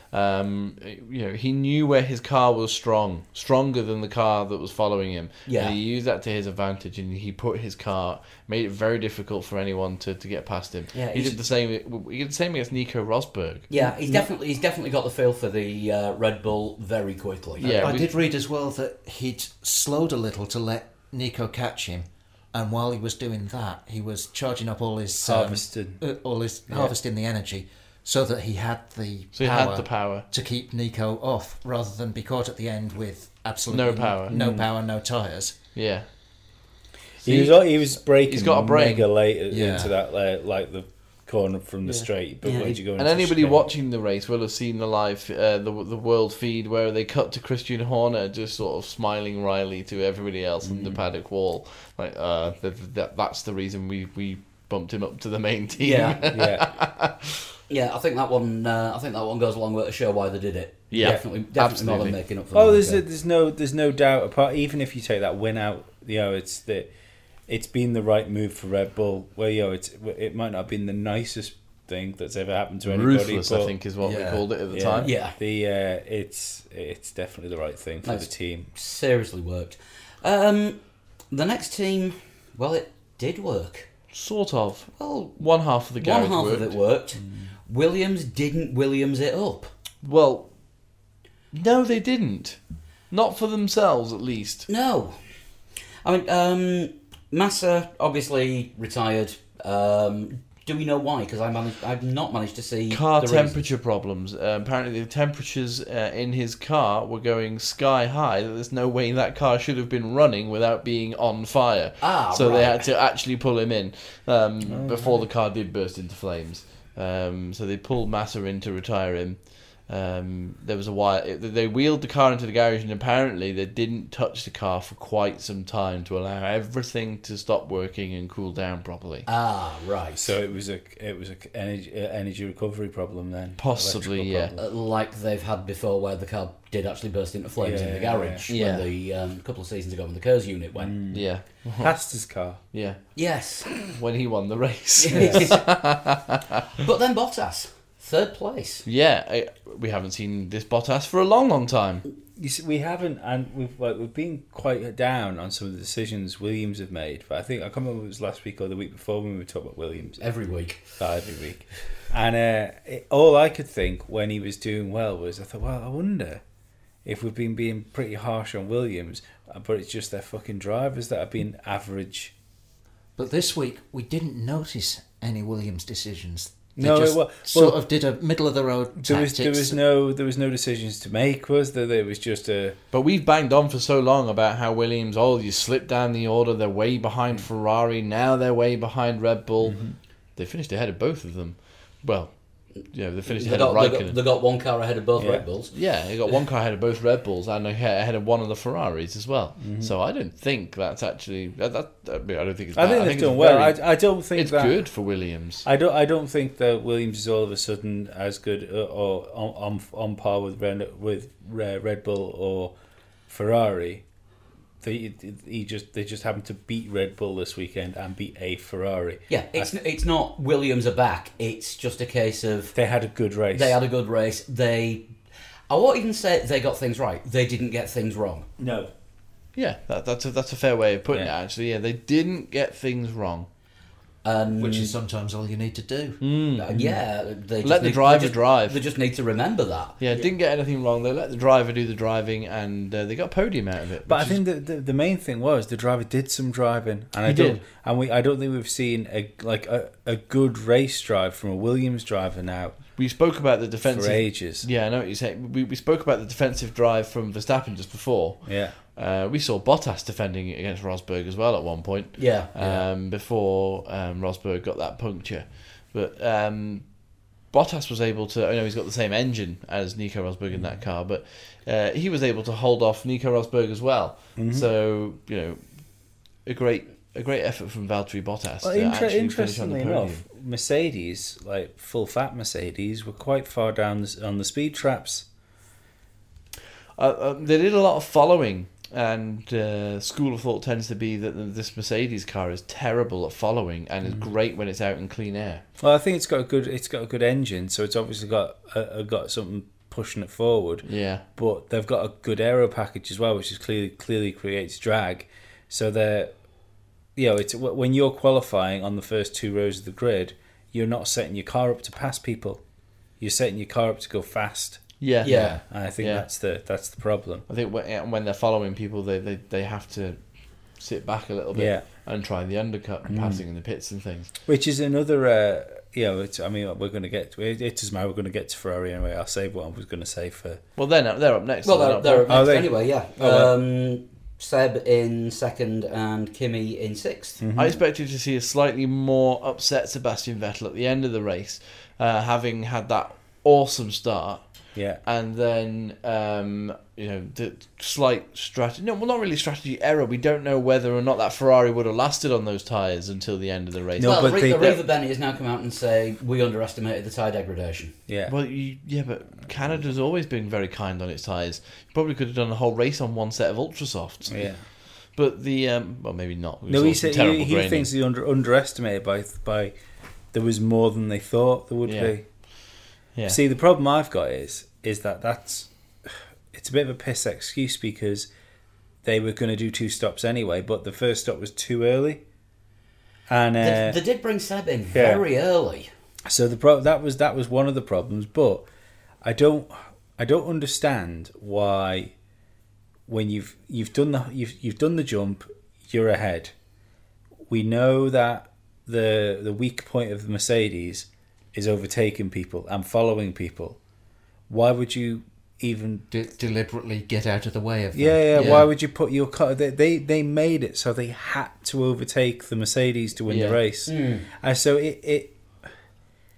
He knew where his car was stronger than the car that was following him. Yeah, and he used that to his advantage, and he put his car, made it very difficult for anyone to get past him. Yeah, he did the same. He did the same against Nico Rosberg. Yeah, he's definitely got the feel for the Red Bull very quickly. Yeah, I did read as well that he'd slowed a little to let Nico catch him. And while he was doing that, he was charging up all his harvesting the energy, so that he had the power to keep Nico off, rather than be caught at the end with absolutely no power, no tyres. Yeah, he was braking. He's got a brake mega late into that, like the corner from the straight. But where'd you go? And anybody watching the race will have seen the live, the world feed where they cut to Christian Horner just sort of smiling wryly to everybody else in the paddock wall. Like that's the reason we bumped him up to the main team. Yeah, I think that one goes a long way to show why they did it. Yeah, definitely more than making up for. There's no doubt. Apart, even if you take that win out, it's been the right move for Red Bull. Well, it might not have been the nicest thing that's ever happened to anybody. Ruthless, I think, is what we called it at the time. Yeah, it's definitely the right thing for the team. Seriously worked. The next team, well, it did work. Sort of. Well, one half of the garage worked. Of it worked. Williams didn't Williams it up. Well, no, they didn't. Not for themselves, at least. No. I mean, Massa obviously retired. Do we know why? Because I've not managed to see car temperature problems. Apparently, the temperatures in his car were going sky high. There's no way that car should have been running without being on fire. So they had to actually pull him in before the car did burst into flames. So they pulled Massa in to retire him. There was a while they wheeled the car into the garage, and apparently they didn't touch the car for quite some time to allow everything to stop working and cool down properly. Ah, right. So it was a energy recovery problem then. Possibly, yeah. Like they've had before, where the car did actually burst into flames in the garage when the couple of seasons ago when the KERS unit went. Yeah. Pastor's car. Yeah. Yes. When he won the race. Yes. But then Bottas, 3rd place. Yeah, we haven't seen this Bottas for a long, long time. You see, we haven't, and we've been quite down on some of the decisions Williams have made. But I can't remember if it was last week or the week before when we were talking about Williams. Every week. Every week. And all I could think when he was doing well was, I thought, well, I wonder if we've been being pretty harsh on Williams, but it's just their fucking drivers that have been average. But this week we didn't notice any Williams decisions. They sort of did a middle of the road tactics. There was no decisions to make, was there? It was just a. But we've banged on for so long about how Williams, you slip down the order, they're way behind Ferrari, now they're way behind Red Bull. Mm-hmm. They finished ahead of both of them. Well, they finished ahead of Raikkonen. They got one car ahead of both Red Bulls. Yeah, they got one car ahead of both Red Bulls and ahead of one of the Ferraris as well. Mm-hmm. So I don't think that's actually I don't think it's bad. I think they've done well. I don't think it's good for Williams. I don't think that Williams is all of a sudden as good or on par with Red Bull or Ferrari. They just happened to beat Red Bull this weekend and beat a Ferrari. Yeah, it's not Williams are back. It's just a case of they had a good race. I won't even say they got things right. They didn't get things wrong. No. Yeah, that's a fair way of putting it. Actually, yeah, they didn't get things wrong. Which is sometimes all you need to do. They let the driver drive. They just need to remember that. Yeah, didn't get anything wrong. They let the driver do the driving, and they got a podium out of it. But I think the main thing was the driver did some driving, and I don't think we've seen a good race drive from a Williams driver now. We spoke about the defensive for ages. Yeah, I know what you're saying. We spoke about the defensive drive from Verstappen just before. Yeah. We saw Bottas defending against Rosberg as well at one point. Yeah. Before Rosberg got that puncture, but Bottas was able to. I know he's got the same engine as Nico Rosberg in that car, but he was able to hold off Nico Rosberg as well. Mm-hmm. So a great effort from Valtteri Bottas. Well, interestingly enough, Mercedes, like full fat Mercedes, were quite far down on the speed traps. They did a lot of following. And school of thought tends to be that this Mercedes car is terrible at following and is great when it's out in clean air. Well, I think it's got a good engine, so it's obviously got something pushing it forward. Yeah. But they've got a good aero package as well, which is clearly creates drag. So they're, it's when you're qualifying on the first 2 rows of the grid, you're not setting your car up to pass people. You're setting your car up to go fast. Yeah. And I think that's the problem. I think when they're following people, they have to sit back a little bit and try the undercut and passing in the pits and things. Which is another, we're going to get. It doesn't matter. We're going to get to Ferrari anyway. I'll save what I was going to say for. Well, they're up next. Well, they're up next anyway. Yeah. Oh, Seb in 2nd and Kimi in 6th. Mm-hmm. I expected to see a slightly more upset Sebastian Vettel at the end of the race, having had that awesome start. Yeah, and then the slight strategy. No, well, not really strategy error. We don't know whether or not that Ferrari would have lasted on those tyres until the end of the race. No, but Riva Bene has now come out and say we underestimated the tyre degradation. Yeah. Well, but Canada's always been very kind on its tyres. You probably could have done a whole race on one set of ultra softs. Yeah. But maybe not. No, he said he thinks he underestimated by there was more than they thought there would be. Yeah. See, the problem I've got is that's it's a bit of a piss excuse because they were going to do 2 stops anyway, but the first stop was too early, and they did bring Seb in very early. So that was one of the problems, but I don't understand why when you've done the jump, you're ahead. We know that the weak point of the Mercedes is overtaking people and following people. Why would you even deliberately get out of the way of them? Yeah. Why would you put your car? They made it so they had to overtake the Mercedes to win the race, and so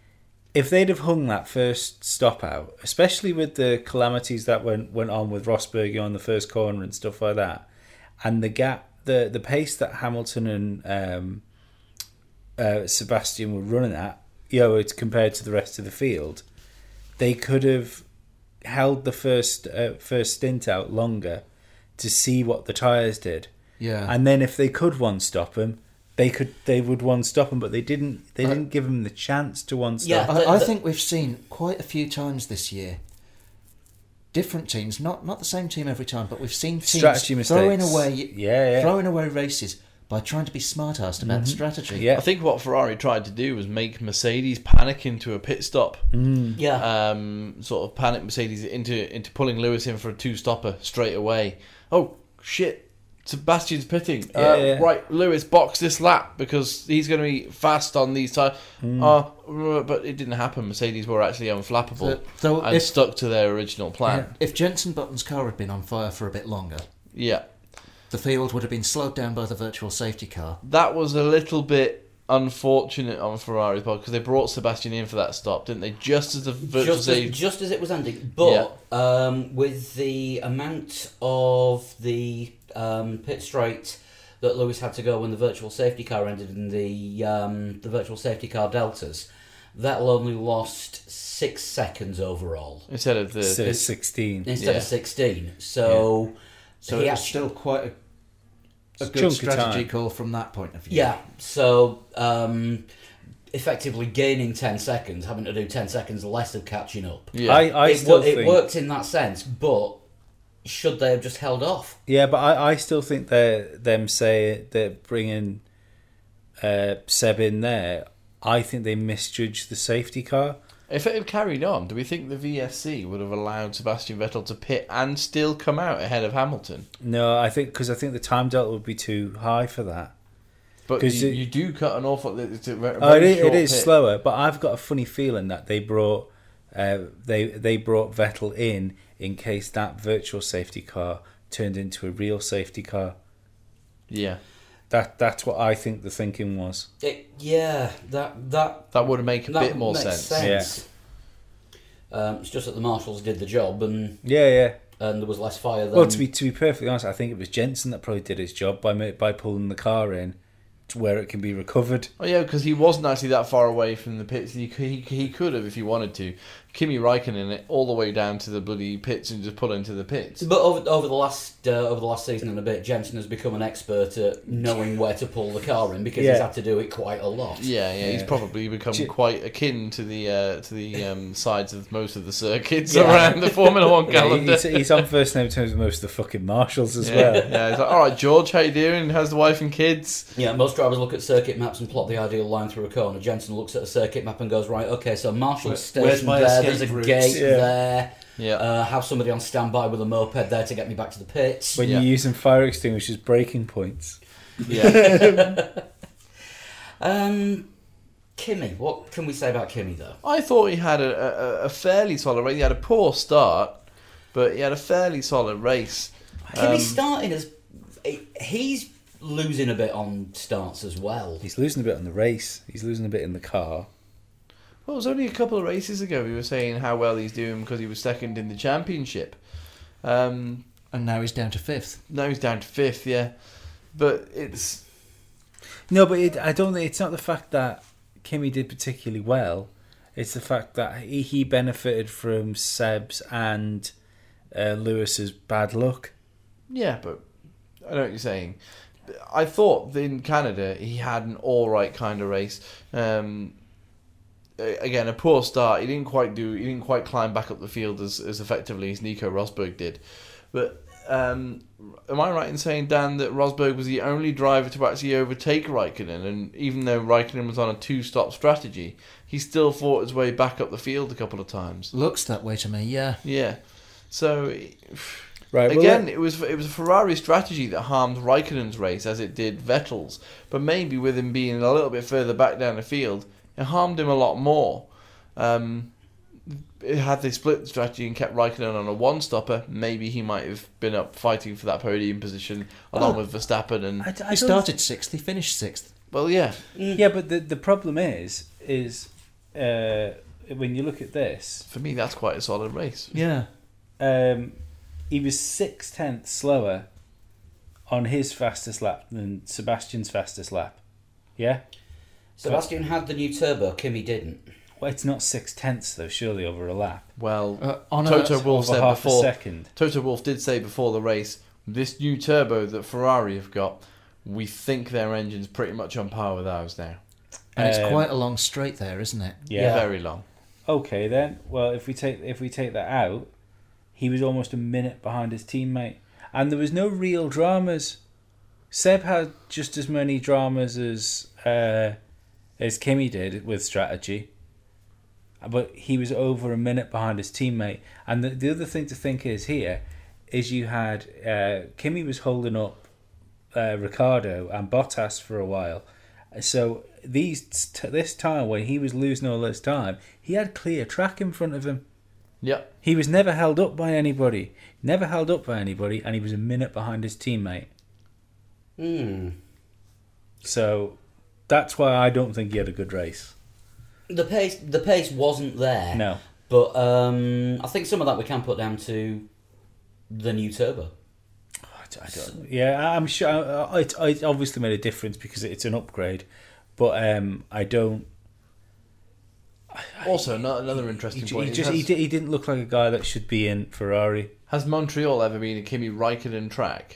if they'd have hung that first stop out, especially with the calamities that went on with Rosberg on the first corner and stuff like that, and the gap, the pace that Hamilton and Sebastian were running at, it's compared to the rest of the field, they could have held the first stint out longer to see what the tyres did. Yeah. And then if they could one stop him, they would one stop him, but they didn't give him the chance to one stop. Yeah, I think we've seen quite a few times this year different teams, not the same team every time, but we've seen teams throwing away races by trying to be smart-assed about strategy. Yeah. I think what Ferrari tried to do was make Mercedes panic into a pit stop. Yeah. Sort of panic Mercedes into pulling Lewis in for a two-stopper straight away. Oh, shit. Sebastian's pitting. Right, Lewis, box this lap because he's going to be fast on these tyres. But it didn't happen. Mercedes were actually unflappable and stuck to their original plan. Yeah. If Jenson Button's car had been on fire for a bit longer, the field would have been slowed down by the virtual safety car. That was a little bit unfortunate on Ferrari's part because they brought Sebastian in for that stop, didn't they? Just as the virtual safety... Just as it was ending. But with the amount of the pit straight that Lewis had to go when the virtual safety car ended in the virtual safety car deltas, Vettel only lost 6 seconds overall instead of 16. Instead of 16. So it was still quite a good strategy call from that point of view. Yeah. So effectively gaining 10 seconds, having to do 10 seconds less of catching up. Yeah. It worked in that sense, but should they have just held off? Yeah, but I still think they're bringing Seb in there. I think they misjudged the safety car. If it had carried on, do we think the VSC would have allowed Sebastian Vettel to pit and still come out ahead of Hamilton? No, because I think the time delta would be too high for that. But you do cut an awful... It's a very it is pit. Slower, but I've got a funny feeling that they brought Vettel in case that virtual safety car turned into a real safety car. Yeah. That's what I think the thinking was. That would make a bit more sense. Yeah. It's just that the marshals did the job, and and there was less fire. Well, to be perfectly honest, I think it was Jenson that probably did his job by pulling the car in to where it can be recovered. Oh yeah, because he wasn't actually that far away from the pits. He could have if he wanted to. Kimi Räikkönen it all the way down to the bloody pits and just pull into the pits. But over the last season and a bit, Jenson has become an expert at knowing where to pull the car in because he's had to do it quite a lot. Yeah, he's probably become quite akin to the sides of most of the circuits around the Formula One calendar. He's on first name terms with most of the fucking marshals as well. Yeah, he's like, all right, George, how you doing? How's the wife and kids? Yeah, most drivers look at circuit maps and plot the ideal line through a corner. Jenson looks at a circuit map and goes, right, okay, so Marshall's station there. There's a gate there. Yeah. Have somebody on standby with a moped there to get me back to the pits. When you're using fire extinguishers, breaking points. Yeah. Kimi, what can we say about Kimi though? I thought he had a fairly solid race. He had a poor start, but he had a fairly solid race. Kimi's starting as he's losing a bit on starts as well. He's losing a bit on the race. He's losing a bit in the car. Well, it was only a couple of races ago we were saying how well he's doing because he was second in the championship. And now he's down to 5th. Now he's down to 5th, yeah. But it's... No, but I don't think... It's not the fact that Kimi did particularly well. It's the fact that he benefited from Seb's and Lewis's bad luck. Yeah, but I know what you're saying. I thought in Canada he had an all-right kind of race. Again, a poor start. He didn't quite climb back up the field as effectively as Nico Rosberg did. But am I right in saying, Dan, that Rosberg was the only driver to actually overtake Räikkönen? And even though Räikkönen was on a 2-stop strategy, he still fought his way back up the field a couple of times. Looks that way to me, yeah. Yeah. So, right. Again, it was a Ferrari strategy that harmed Räikkönen's race as it did Vettel's. But maybe with him being a little bit further back down the field, it harmed him a lot more. Had they split the strategy and kept Räikkönen on a 1-stopper, maybe he might have been up fighting for that podium position along with Verstappen. And he started 6th, he finished 6th. Well, yeah. Yeah, but the problem is when you look at this, For me, that's quite a solid race. Yeah. he was 0.6 slower on his fastest lap than Sebastian's fastest lap. Yeah? Sebastian had the new turbo, Kimi didn't. Well, it's not 0.6 though, surely, over a lap. Well, on Toto Wolff over said half a before. second. Toto Wolff did say before the race, this new turbo that Ferrari have got, we think their engine's pretty much on par with ours now. And it's quite a long straight there, isn't it? Yeah. Very long. Okay then. Well, if we take that out, he was almost a minute behind his teammate, and there was no real dramas. Seb had just as many dramas as Kimi did with strategy, but he was over a minute behind his teammate. And the other thing to think is you had Kimi was holding up Ricciardo and Bottas for a while, so this time when he was losing all this time, he had clear track in front of him. Yep. He was never held up by anybody, and he was a minute behind his teammate. So that's why I don't think he had a good race. The pace wasn't there. No. But I think some of that we can put down to the new turbo. I don't. Yeah, I'm sure it obviously made a difference because it's an upgrade, but I don't. Also, another interesting point. He didn't look like a guy that should be in Ferrari. Has Montreal ever been a Kimi Raikkonen track?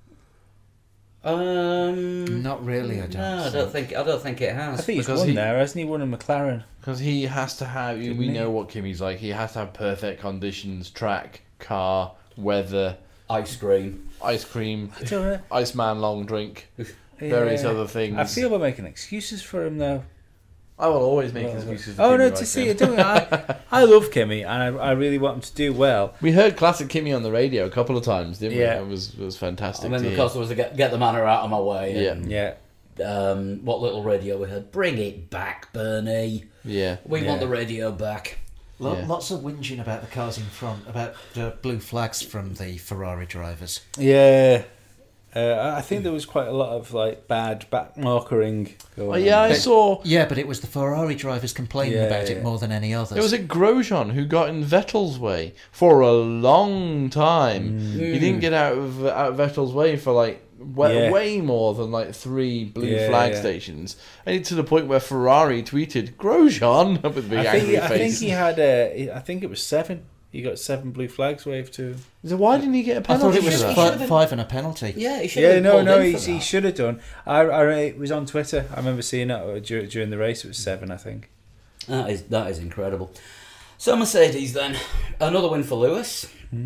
Not really. I don't. No, I don't think it has. I think he's Because won there, hasn't he? Won a McLaren. Because he has to have. We know what Kimi's like. He has to have perfect conditions: track, car, weather, ice cream, I don't know. Iceman long drink, various other things. I feel we're making excuses for him though. I will always make excuses for Oh Kimi no, to see it. I love Kimi, and I really want him to do well. We heard classic Kimi on the radio a couple of times, didn't we? Yeah. It was fantastic. And then to the hear. cost was to get the manor out of my way. Yeah. And, Yeah. what little radio we heard? Bring it back, Bernie. Yeah. We Yeah. want the radio back. Yeah. Lots of whinging about the cars in front, about blue flags from the Ferrari drivers. Yeah. I think there was quite a lot of bad back markering going on. I saw. Yeah, but it was the Ferrari drivers complaining Yeah, about yeah. it more than any others. It was Grosjean who got in Vettel's way for a long time. He didn't get out of Vettel's way for way more than 3 blue flag stations, and to the point where Ferrari tweeted Grosjean with a big angry face. I think he had I think it was 7. He got 7 blue flags waved to him. So why didn't he get a I penalty? thought it was for that? 5 and a penalty. Yeah, he should have been pulled in for he that. should have done. It was on Twitter. I remember seeing it during the race. It was 7, I think. That is incredible. So Mercedes then, another win for Lewis.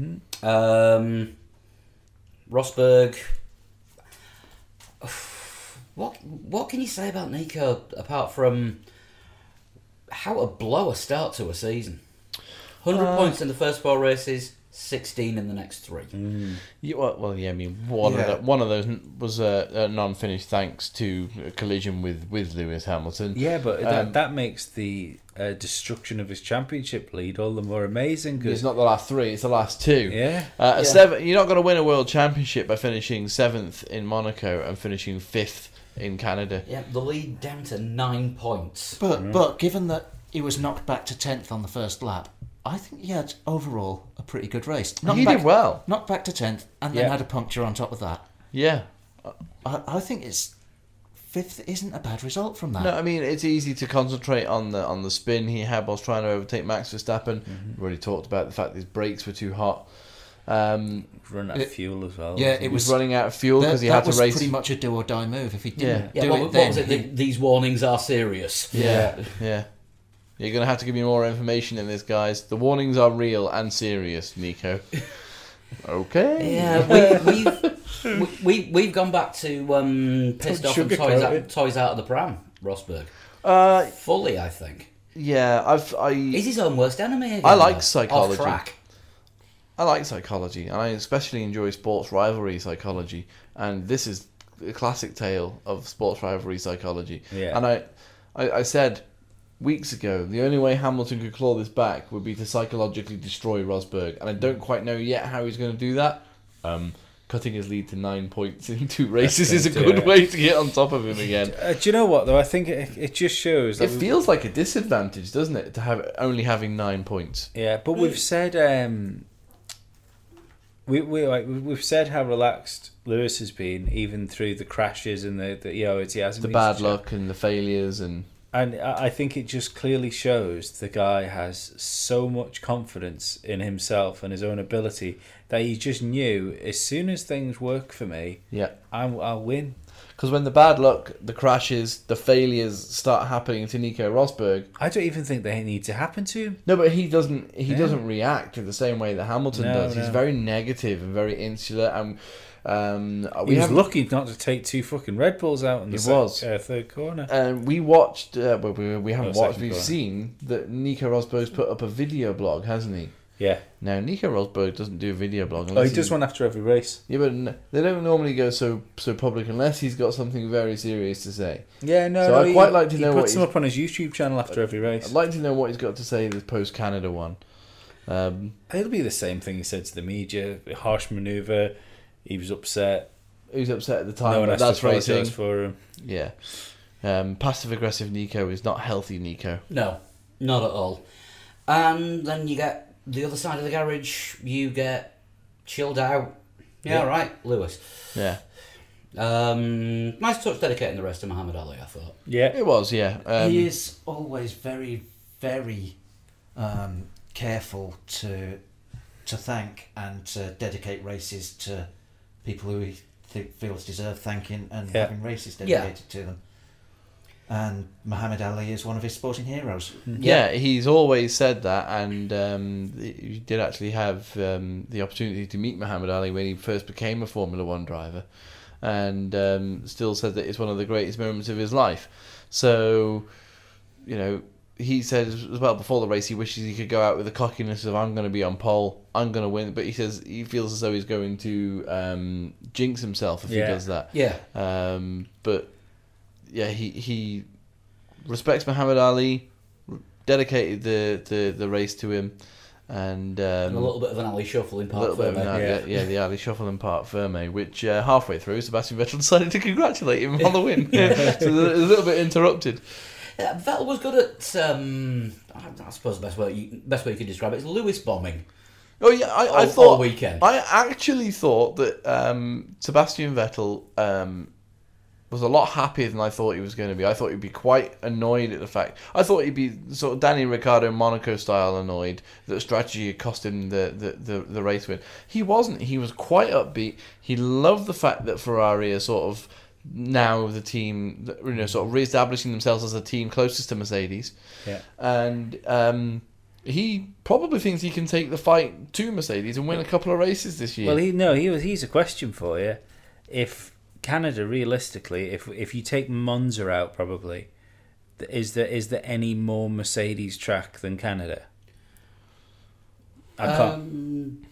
Rosberg. What can you say about Nico apart from how to blow a start to a season? 100 points in the first 4 races, 16 in the next 3. Yeah, I mean, one of those was a non-finish thanks to a collision with Lewis Hamilton. Yeah, but that makes the destruction of his championship lead all the more amazing. It's not the last 3; it's the last 2. Yeah. 7. You're not going to win a world championship by finishing 7th in Monaco and finishing 5th in Canada. Yeah, the lead down to 9 points. But given that he was knocked back to 10th on the first lap, I think he had overall a pretty good race. He did well. Knocked back to 10th and then had a puncture on top of that. Yeah. I think it's 5th isn't a bad result from that. No, I mean, it's easy to concentrate on the spin he had whilst trying to overtake Max Verstappen. We've already talked about the fact that his brakes were too hot. Run out of fuel as well. Yeah, He was running out of fuel because he had to race. That was pretty much a do or die move. If he didn't do what it then... was it? These warnings are serious. Yeah. You're going to have to give me more information in this, guys. The warnings are real and serious, Nico. Okay. Yeah, we've gone back to pissed off and toys out of the pram, Rosberg. Fully, I think. Yeah, He's his own worst enemy again. I like psychology. Off track. I like psychology, and I especially enjoy sports rivalry psychology. And this is a classic tale of sports rivalry psychology. Yeah. And I said weeks ago, the only way Hamilton could claw this back would be to psychologically destroy Rosberg, and I don't quite know yet how he's going to do that. cutting his lead to 9 points in 2 races is a good way to get on top of him again. Do you know what, though? I think it just shows... It feels like a disadvantage, doesn't it, to have only having 9 points? Yeah, but we've said... We've said how relaxed Lewis has been, even through the crashes and he hasn't the been bad luck and the failures and I think it just clearly shows the guy has so much confidence in himself and his own ability that he just knew as soon as things work for me, I'll win. Because when the bad luck, the crashes, the failures start happening to Nico Rosberg, I don't even think they need to happen to him. No, but he doesn't react in the same way that Hamilton does. He's very negative and very insular. And he was lucky not to take 2 fucking Red Bulls out in the third corner. And we watched. We haven't watched. We've seen that Nico Rosberg's put up a video blog, hasn't he? Yeah. Now Nico Rosberg doesn't do a video blog. He does one after every race. Yeah, but they don't normally go so public unless he's got something very serious to say. Yeah, no. So I'd quite like to know he puts them up on his YouTube channel after every race. I'd like to know what he's got to say this post Canada one. It'll be the same thing he said to the media. Harsh manoeuvre. He was upset. He was upset at the time. No one has that's to apologise for him. Yeah. Passive aggressive Nico is not healthy Nico. No, not at all. And then you get the other side of the garage, you get chilled out. Yeah, right, Lewis. Yeah. Nice touch dedicating the rest to Muhammad Ali, I thought. Yeah. It was, yeah. He is always very, very careful to thank and to dedicate races to people who he feels deserve thanking and having races dedicated to them. And Muhammad Ali is one of his sporting heroes. Yeah, he's always said that, and he did actually have the opportunity to meet Muhammad Ali when he first became a Formula One driver, and still said that it's one of the greatest moments of his life. So, he said as well before the race he wishes he could go out with the cockiness of I'm going to be on pole, I'm going to win, but he says he feels as though he's going to jinx himself if he does that. Yeah. But yeah, he respects Muhammad Ali, dedicated the race to him, and a little bit of an Ali shuffle in Parc Ferme. The Ali shuffle in Parc Ferme, which halfway through Sebastian Vettel decided to congratulate him on the win. So a little bit interrupted. Yeah, Vettel was good at, I suppose the best way you could describe it is Lewis bombing. Oh yeah, I thought all weekend. I actually thought that Sebastian Vettel was a lot happier than I thought he was going to be. I thought he'd be quite annoyed at the fact. I thought he'd be sort of Danny Ricciardo Monaco style annoyed that strategy had cost him the race win. He wasn't. He was quite upbeat. He loved the fact that Ferrari are sort of now the team, sort of re-establishing themselves as a team closest to Mercedes. Yeah. And he probably thinks he can take the fight to Mercedes and win a couple of races this year. Well, he's a question for you. If Canada, realistically, if you take Monza out, probably, is there any more Mercedes track than Canada? I can't.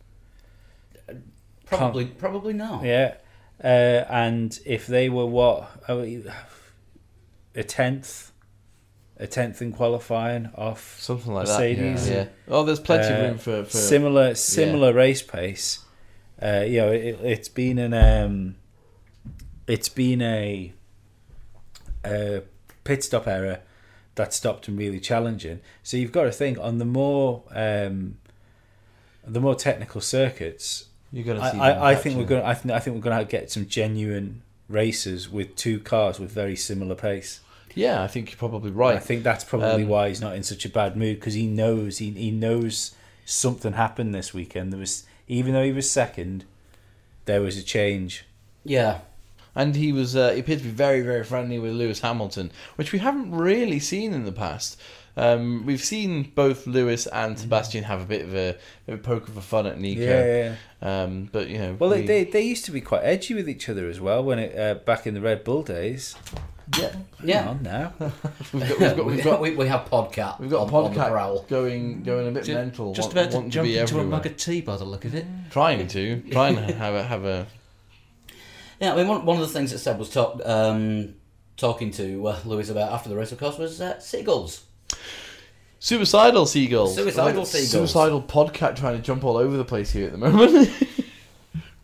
Probably not. Yeah. And if they were a tenth in qualifying off something like Mercedes, that. Yeah. Oh, there's plenty of room for similar race pace. It's been a pit stop error that stopped him really challenging. So you've got to think on the more technical circuits. You're going to see. I think we're going to get some genuine races with 2 cars with very similar pace. Yeah, I think you're probably right. I think that's probably why he's not in such a bad mood, because he knows something happened this weekend. Even though he was second, there was a change. Yeah. And he appeared to be very, very friendly with Lewis Hamilton, which we haven't really seen in the past. We've seen both Lewis and Sebastian have a bit of a poke of a fun at Nico. Yeah. But well, they used to be quite edgy with each other as well when back in the Red Bull days. Yeah. On now. we have Podcat. We've got Podcat going a bit mental. Just about to jump into everywhere. a mug of tea by the look of it. Trying to have a. Yeah, I mean, one of the things that Seb was talking to Lewis about after the race, of course, was seagulls. Suicidal seagulls. Suicidal Podcat trying to jump all over the place here at the moment.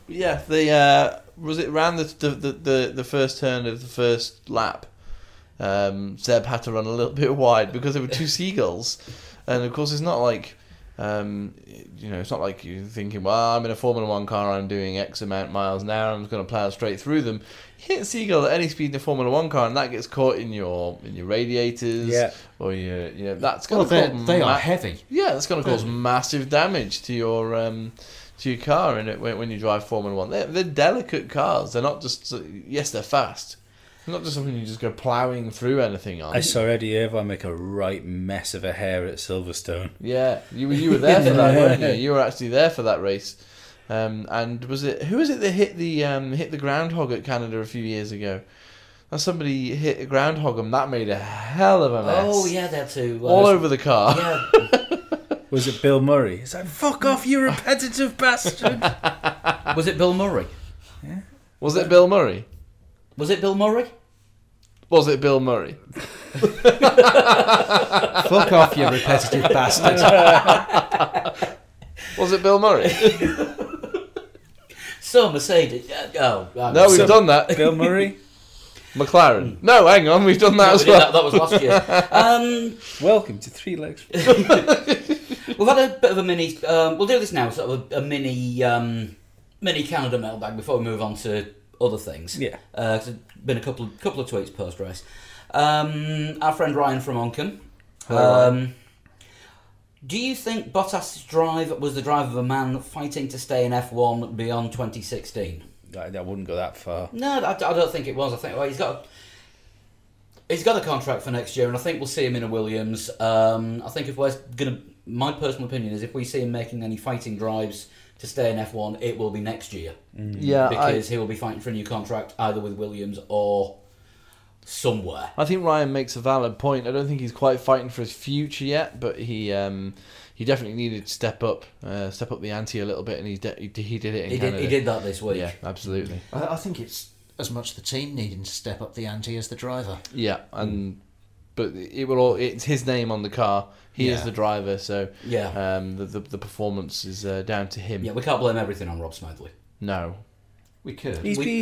Yeah, was it around the first turn of the first lap? Seb had to run a little bit wide because there were two seagulls, and of course it's not like it's not like you're thinking, well, I'm in a Formula 1 car, I'm doing X amount miles an hour, I'm just going to plow straight through them. You hit a seagull at any speed in a Formula 1 car, and that gets caught in your radiators, or that's going to cause they are heavy. Yeah, that's going to cause massive damage to your car when you drive Formula 1. They're delicate cars. They're not just they're fast. Not just something you just go ploughing through anything on. I saw Eddie Irvine make a right mess of a hair at Silverstone. Yeah, you were there for that, weren't you? You were actually there for that race. And who was it that hit the groundhog at Canada a few years ago? And somebody hit a groundhog, and that made a hell of a mess. Oh yeah, that too. All over the car. Yeah. Was it Bill Murray? He's like, "Fuck off, you repetitive bastard." Was it Bill Murray? Yeah. Was it Bill Murray? Was it Bill Murray? Was it Bill Murray? Fuck off, you repetitive bastard. Was it Bill Murray? So Mercedes. No, we've done that. Bill Murray? McLaren. No, hang on, we've done that as well. That was last year. Welcome to Three Legs. We've had a bit of a mini. We'll do this now, sort of a mini Canada mailbag before we move on to other things. Yeah. There's been a couple of tweets post race. Our friend Ryan from Oncombe. Do you think Bottas' drive was the drive of a man fighting to stay in F1 beyond 2016? I wouldn't go that far. No, I don't think it was. I think he's got a contract for next year, and I think we'll see him in a Williams. I think if we're gonna, my personal opinion is if we see him making any fighting drives to stay in F1, it will be next year. Yeah, because he will be fighting for a new contract either with Williams or somewhere. I think Ryan makes a valid point. I don't think he's quite fighting for his future yet, but he definitely needed to step up the ante a little bit, and he did it in Canada. He did that this week. Yeah, absolutely. I think it's as much the team needing to step up the ante as the driver. Yeah, but it's his name on the car. He is the driver, so the performance is down to him. Yeah, we can't blame everything on Rob Smedley. No. We could.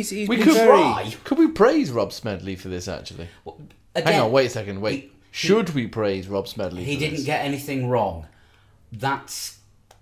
Could we praise Rob Smedley for this, actually? Well, again, hang on, wait a second, Should we praise Rob Smedley for this? He didn't get anything wrong. That's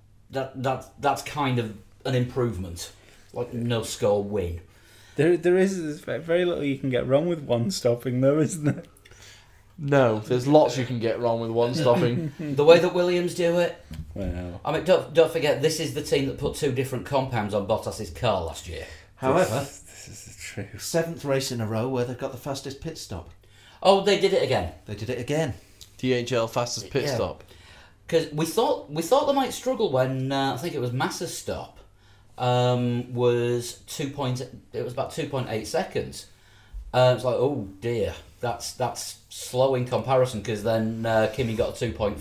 kind of an improvement. Like no score win. There is very little you can get wrong with one stopping, though, isn't there? No, there's lots you can get wrong with one stopping. The way that Williams do it. Well, I mean, don't forget, this is the team that put two different compounds on Bottas' car last year. However, this is the truth. 7th race in a row where they've got the fastest pit stop. Oh, they did it again. DHL fastest pit stop. Because we thought they might struggle when I think it was Massa's stop was it was about 2.8 seconds. It's like, oh dear, that's slow in comparison, because then Kimi got a 2.4,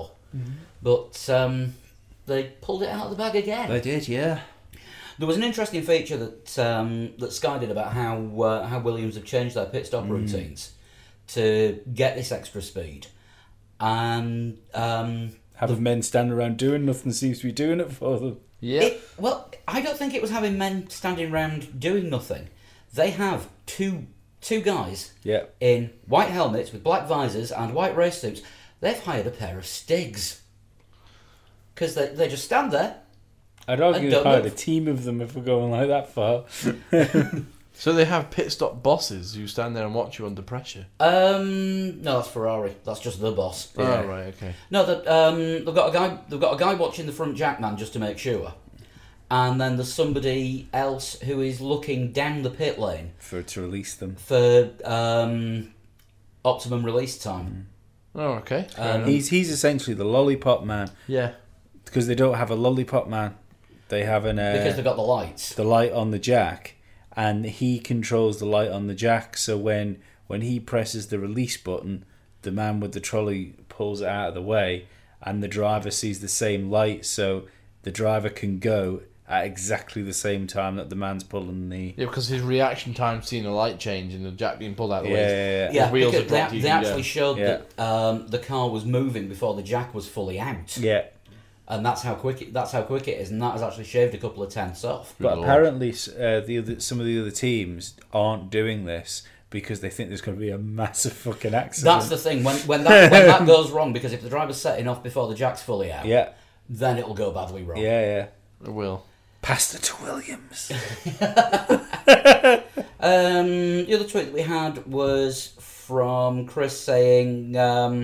but they pulled it out of the bag again. They did, yeah. There was an interesting feature that Sky did about how Williams have changed their pit stop routines to get this extra speed, and having men stand around doing nothing seems to be doing it for them. Yeah. Well, I don't think it was having men standing around doing nothing. They have two guys in white helmets with black visors and white race suits. They've hired a pair of Stigs because they just stand there. I'd argue they've hired a team of them if we're going like that far. So they have pit stop bosses who stand there and watch you under pressure? No, that's Ferrari. That's just the boss. Yeah. Oh, right, okay. No, they've got a guy watching the front jackman just to make sure, and then there's somebody else who is looking down the pit lane to release them for optimum release time. Oh, okay. He's essentially the lollipop man. Yeah. Because they don't have a lollipop man, they have because they've got the lights. The light on the jack. And he controls the light on the jack, so when he presses the release button, the man with the trolley pulls it out of the way, and the driver sees the same light, so the driver can go at exactly the same time that the man's pulling the... Yeah, because his reaction time seeing a light change and the jack being pulled out of the way. Yeah, wheels because they actually showed that the car was moving before the jack was fully out. Yeah. And that's how quick it is, and that has actually shaved a couple of tenths off. But apparently, some of the other teams aren't doing this because they think there's going to be a massive fucking accident. That's the thing. When that goes wrong, because if the driver's setting off before the jack's fully out, then it'll go badly wrong. Yeah. It will. Pass it to Williams. The other tweet that we had was from Chris saying...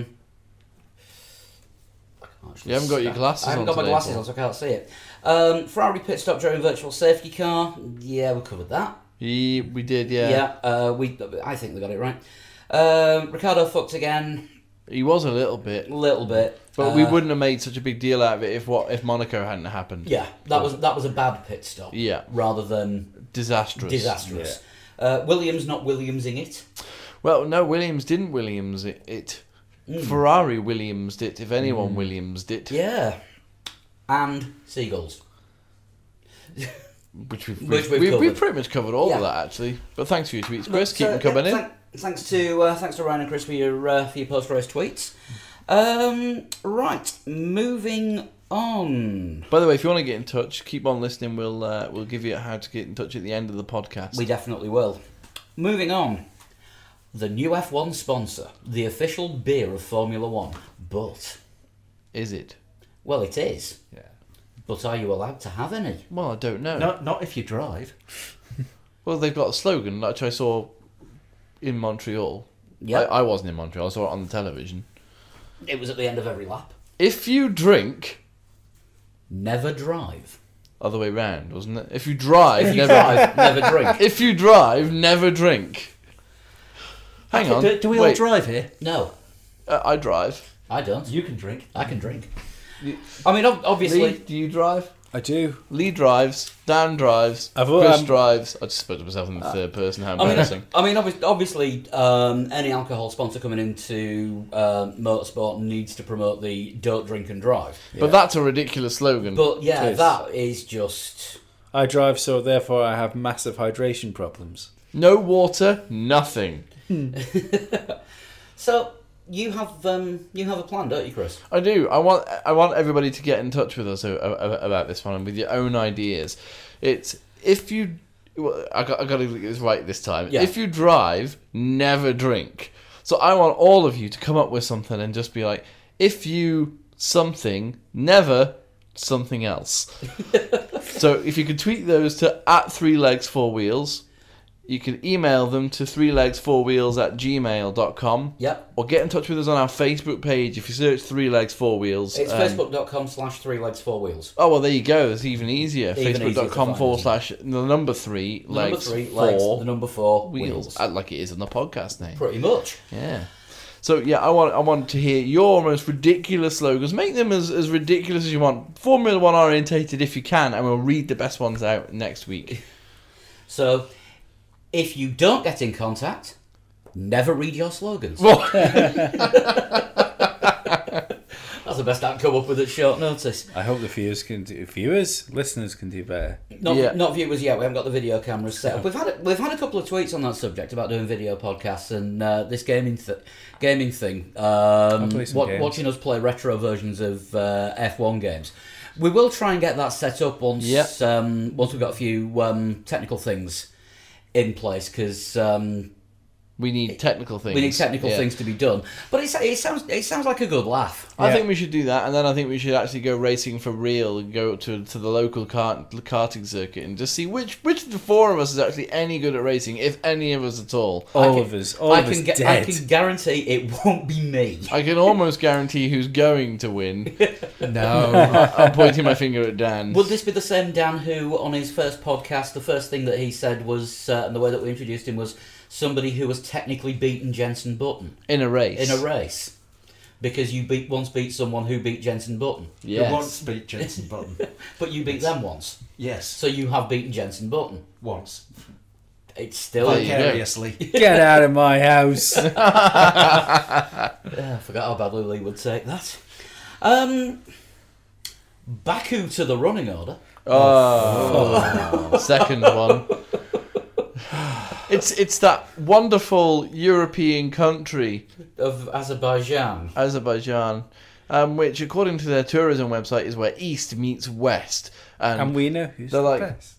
You haven't got your glasses on. I haven't got my glasses on, so I can't see it. Ferrari pit stop during virtual safety car. Yeah, we covered that. We did, yeah. Yeah, I think we got it right. Ricardo fucked again. He was a little bit. But we wouldn't have made such a big deal out of it if Monaco hadn't happened. Yeah, that was a bad pit stop. Yeah. Rather than... Disastrous. Yeah. Williams not Williamsing it. Well, no, Williams didn't Williams it. Ferrari Williamsed it, if anyone Williamsed it. Yeah. And seagulls. Which we've pretty much covered all of that, actually. But thanks for your tweets, Chris. Keep them coming in. Thanks to Ryan and Chris for your post-race tweets. Right, moving on. By the way, if you want to get in touch, keep on listening. We'll give you how to get in touch at the end of the podcast. We definitely will. Moving on. The new F1 sponsor, the official beer of Formula One. But... Is it? Well, it is. Yeah. But are you allowed to have any? Well, I don't know. Not if you drive. Well, they've got a slogan, which I saw in Montreal. Yeah. I wasn't in Montreal, I saw it on the television. It was at the end of every lap. If you drink... Never drive. Other way round, wasn't it? If you drive, never drink. If you drive, never drink. Hang on. Do we all drive here? No. I drive. I don't. You can drink. I can drink. I mean, obviously... Lee, do you drive? I do. Lee drives. Dan drives. Chris drives. I just spoke to myself in the third person. How embarrassing. I mean, obviously, any alcohol sponsor coming into motorsport needs to promote the don't drink and drive. But that's a ridiculous slogan. But yeah, that is just... I drive, so therefore I have massive hydration problems. No water, nothing. So... You have a plan, don't you, Chris? I do. I want everybody to get in touch with us about this one and with your own ideas. It's if you, I got to get this right this time. Yeah. If you drive, never drink. So I want all of you to come up with something and just be like, if you something, never something else. So if you could tweet those to @3legs4wheels. You can email them to 3legs4wheels@gmail.com. Yep. Or get in touch with us on our Facebook page if you search 3legs4wheels. It's facebook.com/3legs4wheels. Oh, well, there you go. It's even easier. Facebook.com/3 legs the number 4 wheels. Like it is on the podcast name. Pretty much. Yeah. So, yeah, I want to hear your most ridiculous slogans. Make them as ridiculous as you want. Formula 1 orientated if you can, and we'll read the best ones out next week. So... If you don't get in contact, never read your slogans. That's the best I can come up with at short notice. I hope the listeners can do better. Not viewers yet. We haven't got the video cameras set up. We've had a couple of tweets on that subject about doing video podcasts and this gaming thing. Watching us play retro versions of F1 games. We will try and get that set up once we've got a few technical things in place, because we need technical things. We need technical things to be done, but it sounds like a good laugh. I think we should do that, and then I think we should actually go racing for real and go to the local karting circuit and just see which of the four of us is actually any good at racing, if any of us at all. All of us dead. I can guarantee it won't be me. I can almost guarantee who's going to win. No, I'm pointing my finger at Dan. Would this be the same Dan who, on his first podcast, the first thing that he said was, and the way that we introduced him was, somebody who has technically beaten Jenson Button in a race, because you once beat someone who beat Jenson Button. Yes. You once beat Jenson Button, but you beat them once. Yes. So you have beaten Jenson Button once. It's still vicariously. Get out of my house. I forgot how badly Lee would take that. Baku to the running order. Second one. It's that wonderful European country of Azerbaijan. which, according to their tourism website, is where East meets West. And we know who's the best.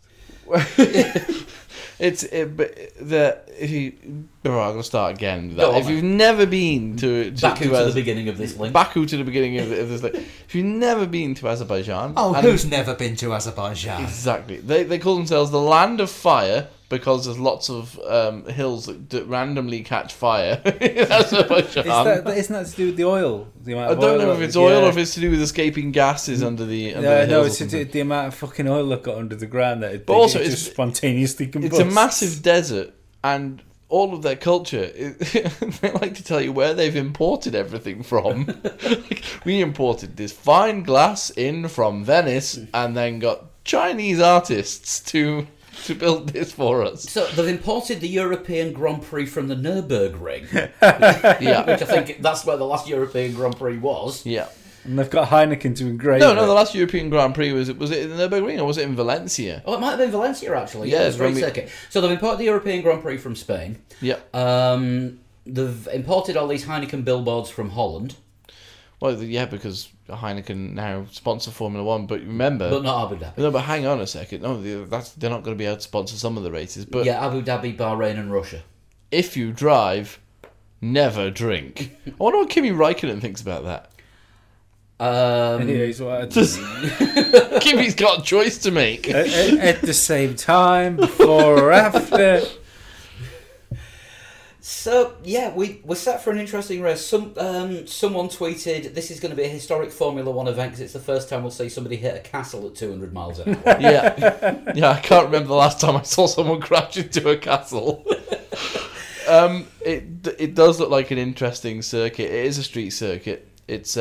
I'm going to start again with that. If you've never been to Baku to the beginning of this link. Baku to the beginning of this link. If you've never been to Azerbaijan... who's never been to Azerbaijan? Exactly. They call themselves the Land of Fire because there's lots of hills that randomly catch fire in Azerbaijan. Isn't that to do with the oil? The amount of I don't know if it's oil or if it's to do with escaping gases under the hills. No, it's the amount of fucking oil that got under the ground that it just spontaneously combusts. It's a massive desert, and all of their culture, they like to tell you where they've imported everything from. We imported this fine glass in from Venice and then got Chinese artists to build this for us. So they've imported the European Grand Prix from the Nürburgring. Yeah. Which I think that's where the last European Grand Prix was. Yeah. And they've got Heineken to engrave No, the last European Grand Prix was it in the Nürburgring or was it in Valencia? Oh, it might have been Valencia, actually. Yeah, it's a circuit. So they've imported the European Grand Prix from Spain. Yeah. They've imported all these Heineken billboards from Holland. Well, yeah, because Heineken now sponsor Formula 1, but remember... But not Abu Dhabi. No, but hang on a second. No, they're not going to be able to sponsor some of the races. But yeah, Abu Dhabi, Bahrain and Russia. If you drive, never drink. I wonder what Kimi Räikkönen thinks about that. Anyways, Kimi's got a choice to make. At the same time, before or after... So, yeah, we're set for an interesting race. Someone tweeted, this is going to be a historic Formula 1 event because it's the first time we'll see somebody hit a castle at 200 miles an hour. Yeah, I can't remember the last time I saw someone crash into a castle. It does look like an interesting circuit. It is a street circuit. It's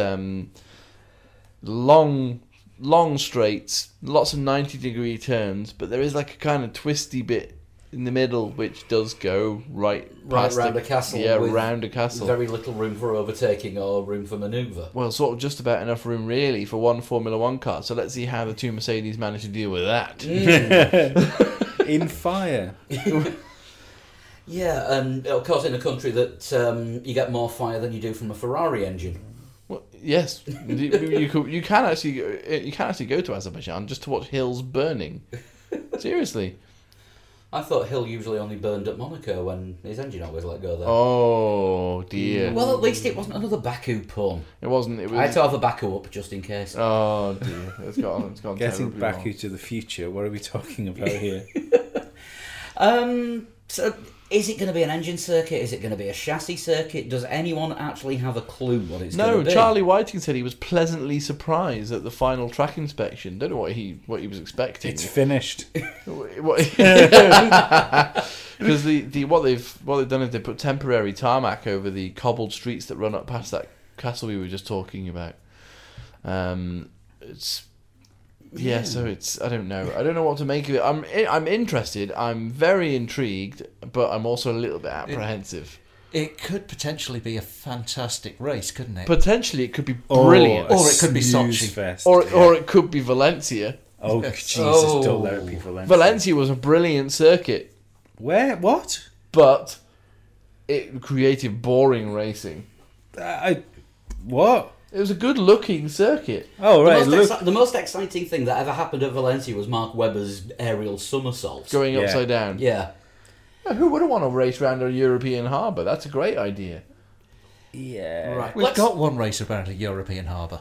long straights, lots of 90-degree turns, but there is like a kind of twisty bit in the middle, which does go right around a castle. Yeah, round a castle. Very little room for overtaking or room for manoeuvre. Well, sort of just about enough room, really, for one Formula 1 car. So let's see how the two Mercedes manage to deal with that. In fire. Yeah, and of course in a country that you get more fire than you do from a Ferrari engine. Well, yes, you can actually go to Azerbaijan just to watch hills burning. Seriously. I thought Hill usually only burned at Monaco when his engine always let go there. Oh, dear. Well, at least it wasn't another Baku pun. It wasn't. It was... I had to have a Baku up just in case. Oh, dear. It's gone Getting Baku wrong. To the future, what are we talking about here? So, is it going to be an engine circuit? Is it going to be a chassis circuit? Does anyone actually have a clue what it's going to be? No, Charlie Whiting said he was pleasantly surprised at the final track inspection. Don't know what he was expecting. It's finished. Because what they've done is they put temporary tarmac over the cobbled streets that run up past that castle we were just talking about. So it's I don't know what to make of it. I'm interested. I'm very intrigued, but I'm also a little bit apprehensive. It could potentially be a fantastic race, couldn't it? Potentially, it could be brilliant, or it could be Sochi, or it could be Valencia. Oh Jesus! Don't let it be Valencia. Valencia was a brilliant circuit. Where? What? But it created boring racing. What? It was a good-looking circuit. Oh, right. The most exciting thing that ever happened at Valencia was Mark Webber's aerial somersault. Going upside down. Yeah. Who wouldn't want to race around a European harbour? That's a great idea. Yeah. Right. We've got one race around a European harbour.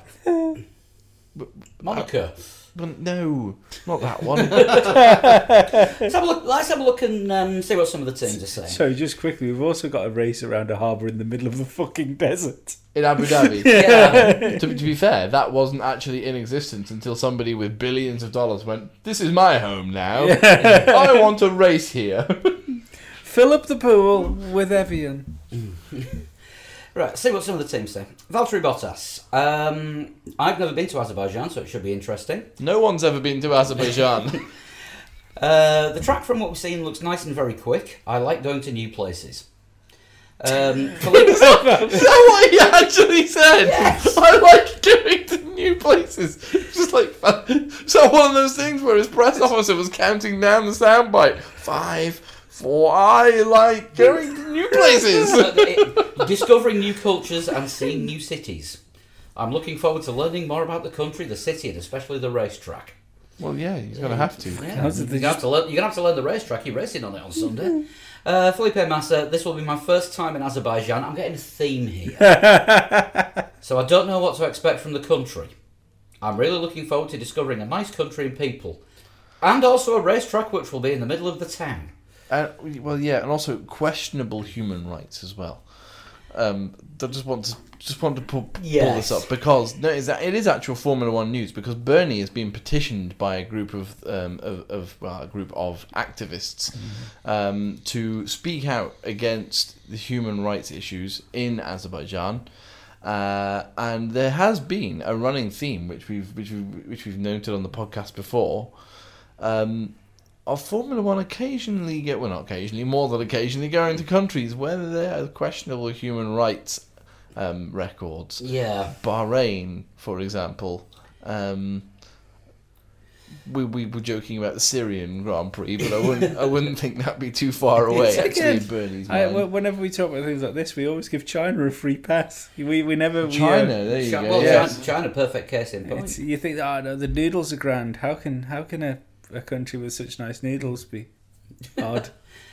Monaco. But no, not that one. Let's have a look and see what some of the teams are saying. So, just quickly, we've also got a race around a harbour in the middle of the fucking desert. In Abu Dhabi. Yeah. To be fair, that wasn't actually in existence until somebody with billions of dollars went, this is my home now. Yeah. I want to race here. Fill up the pool with Evian. Right, see what some of the teams say. Valtteri Bottas. I've never been to Azerbaijan, so it should be interesting. No one's ever been to Azerbaijan. The track, from what we've seen, looks nice and very quick. I like going to new places. Is that what he actually said? Yes. I like going to new places. It's just like, so one of those things where his press officer was counting down the soundbite. 5, 4, I like going to new places. Discovering new cultures and seeing new cities. I'm looking forward to learning more about the country, the city, and especially the racetrack. Well, yeah, he's going to have to. Yeah. You're going to have to learn the racetrack. You're racing on it on Sunday. Felipe Massa, this will be my first time in Azerbaijan. I'm getting a theme here. So I don't know what to expect from the country. I'm really looking forward to discovering a nice country and people. And also a racetrack which will be in the middle of the town. Well, yeah, and also questionable human rights as well. I just want to pull this up because it is actual Formula One news, because Bernie has been petitioned by a group of activists to speak out against the human rights issues in Azerbaijan, and there has been a running theme which we've noted on the podcast before. Of Formula One more than occasionally going to countries where there are questionable human rights records. Yeah. Bahrain, for example. We were joking about the Syrian Grand Prix, but I wouldn't think that'd be too far away. Actually, in Bernie's mind. Whenever we talk about things like this, we always give China a free pass. We never China. There you go. Well, yes. China, perfect case in point. You think, no, the noodles are grand. How can a country with such nice noodles be odd?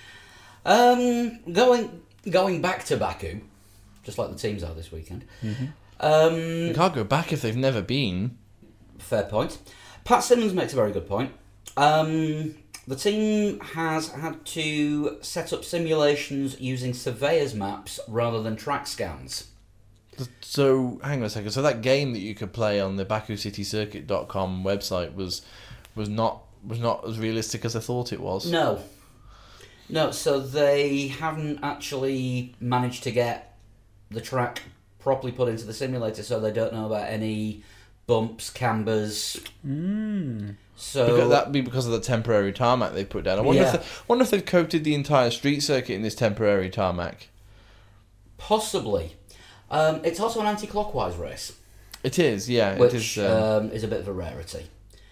Going back to Baku, just like the teams are this weekend. Mm-hmm. You can't go back if they've never been. Fair point. Pat Simmons makes a very good point. The team has had to set up simulations using surveyors maps rather than track scans. So, hang on a second. So that game that you could play on the BakuCityCircuit.com website was not as realistic as I thought it was. No, so they haven't actually managed to get the track properly put into the simulator, so they don't know about any bumps, cambers. So that'd be because of the temporary tarmac they put down. I wonder if they've coated the entire street circuit in this temporary tarmac. Possibly. It's also an anti-clockwise race. It is, yeah. Which is a bit of a rarity.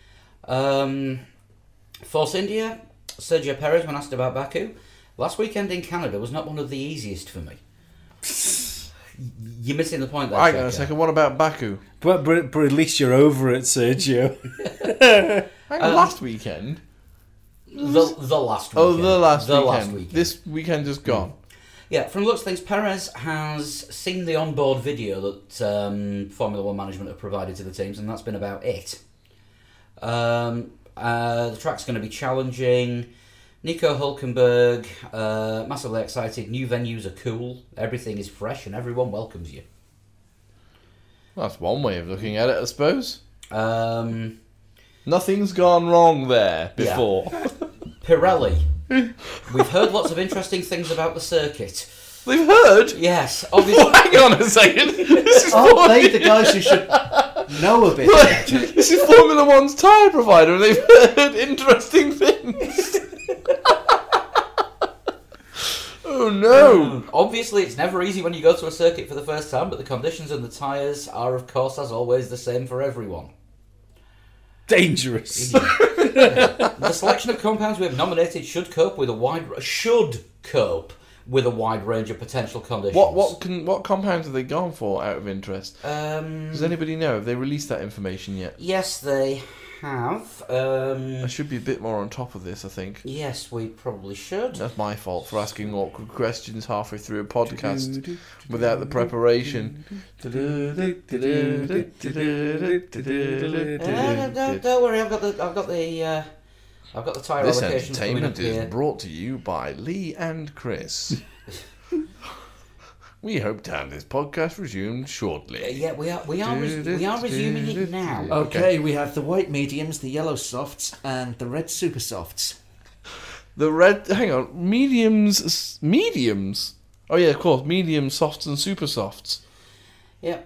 Force India, Sergio Perez, when asked about Baku, last weekend in Canada was not one of the easiest for me. You're missing the point there. Hang on a second, what about Baku? But at least you're over it, Sergio. Last weekend? The last weekend. Oh, the last weekend. This weekend just gone. Yeah, from the looks of things, Perez has seen the onboard video that Formula One management have provided to the teams, and that's been about it. The track's going to be challenging. Nico Hülkenberg, massively excited. New venues are cool. Everything is fresh, and everyone welcomes you. That's one way of looking at it, I suppose. Nothing's gone wrong there before. Yeah. Pirelli. We've heard lots of interesting things about the circuit. They've heard? Yes, obviously. Oh, hang on a second. Aren't they the guys who should know a bit about it? This is Formula One's tyre provider, and they've heard interesting things. Oh no! Obviously, it's never easy when you go to a circuit for the first time, but the conditions and the tyres are, of course, as always, the same for everyone. Dangerous. The selection of compounds we have nominated should cope with a wide range of potential conditions. What compounds have they gone for, out of interest? Does anybody know? Have they released that information yet? Yes, they have. I should be a bit more on top of this, I think. Yes, we probably should. That's my fault for asking awkward questions halfway through a podcast without the preparation. Don't worry, I've got the tyre this allocations coming up entertainment here. is brought to you by Lee and Chris. We hope to have this podcast resumed shortly. Yeah, we are resuming it now. Okay, we have the white mediums, the yellow softs, and the red super softs. Mediums? Oh yeah, of course, medium softs and super softs. Yeah.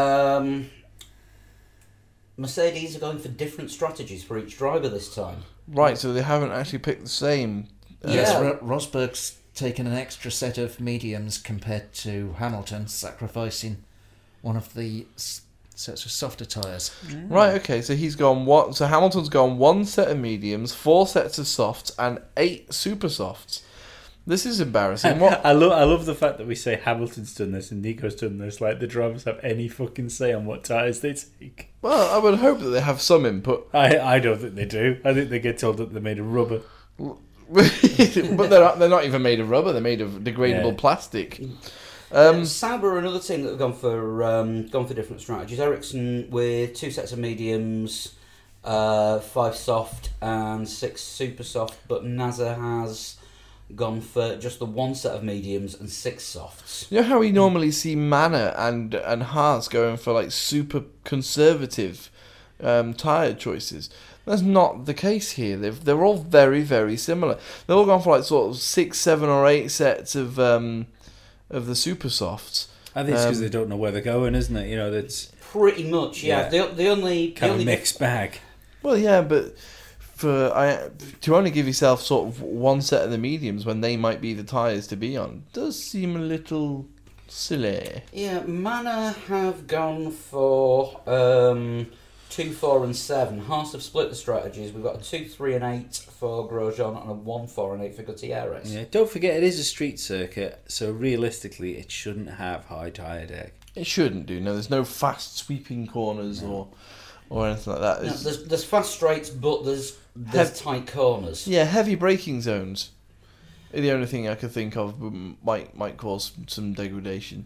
Mercedes are going for different strategies for each driver this time. Right, so they haven't actually picked the same. Yes, Rosberg's taken an extra set of mediums compared to Hamilton, sacrificing one of the sets of softer tyres. Right, okay, so he's gone what? So Hamilton's gone one set of mediums, 4 sets of softs, and 8 super softs. This is embarrassing. I love the fact that we say Hamilton's done this and Nico's done this. Like the drivers have any fucking say on what tyres they take. Well, I would hope that they have some input. I don't think they do. I think they get told that they're made of rubber. But they're not even made of rubber. They're made of degradable plastic. Sauber are another team that have gone for different strategies. Ericsson with 2 sets of mediums, 5 soft and 6 super soft, but NASA has gone for just the 1 set of mediums and 6 softs. You know how we normally see Manor and Haas going for like super conservative tyre choices? That's not the case here. They're all very, very similar. They've all gone for like sort of 6, 7 or 8 sets of the super softs. I think it's because they don't know where they're going, isn't it? You know, that's pretty much, yeah. The only kind of mixed bag. Well, yeah, but to only give yourself sort of 1 set of the mediums when they might be the tyres to be on does seem a little silly. Yeah, Manor have gone for 2, 4 and 7. Haas have split the strategies. We've got a 2, 3 and 8 for Grosjean and a 1, 4 and 8 for Gutierrez. Yeah, don't forget it is a street circuit, so realistically it shouldn't have high tyre deck. It shouldn't do. No, there's no fast sweeping corners or anything like that. No, there's fast straights, but there's tight corners. Yeah, heavy braking zones. The only thing I could think of might cause some degradation.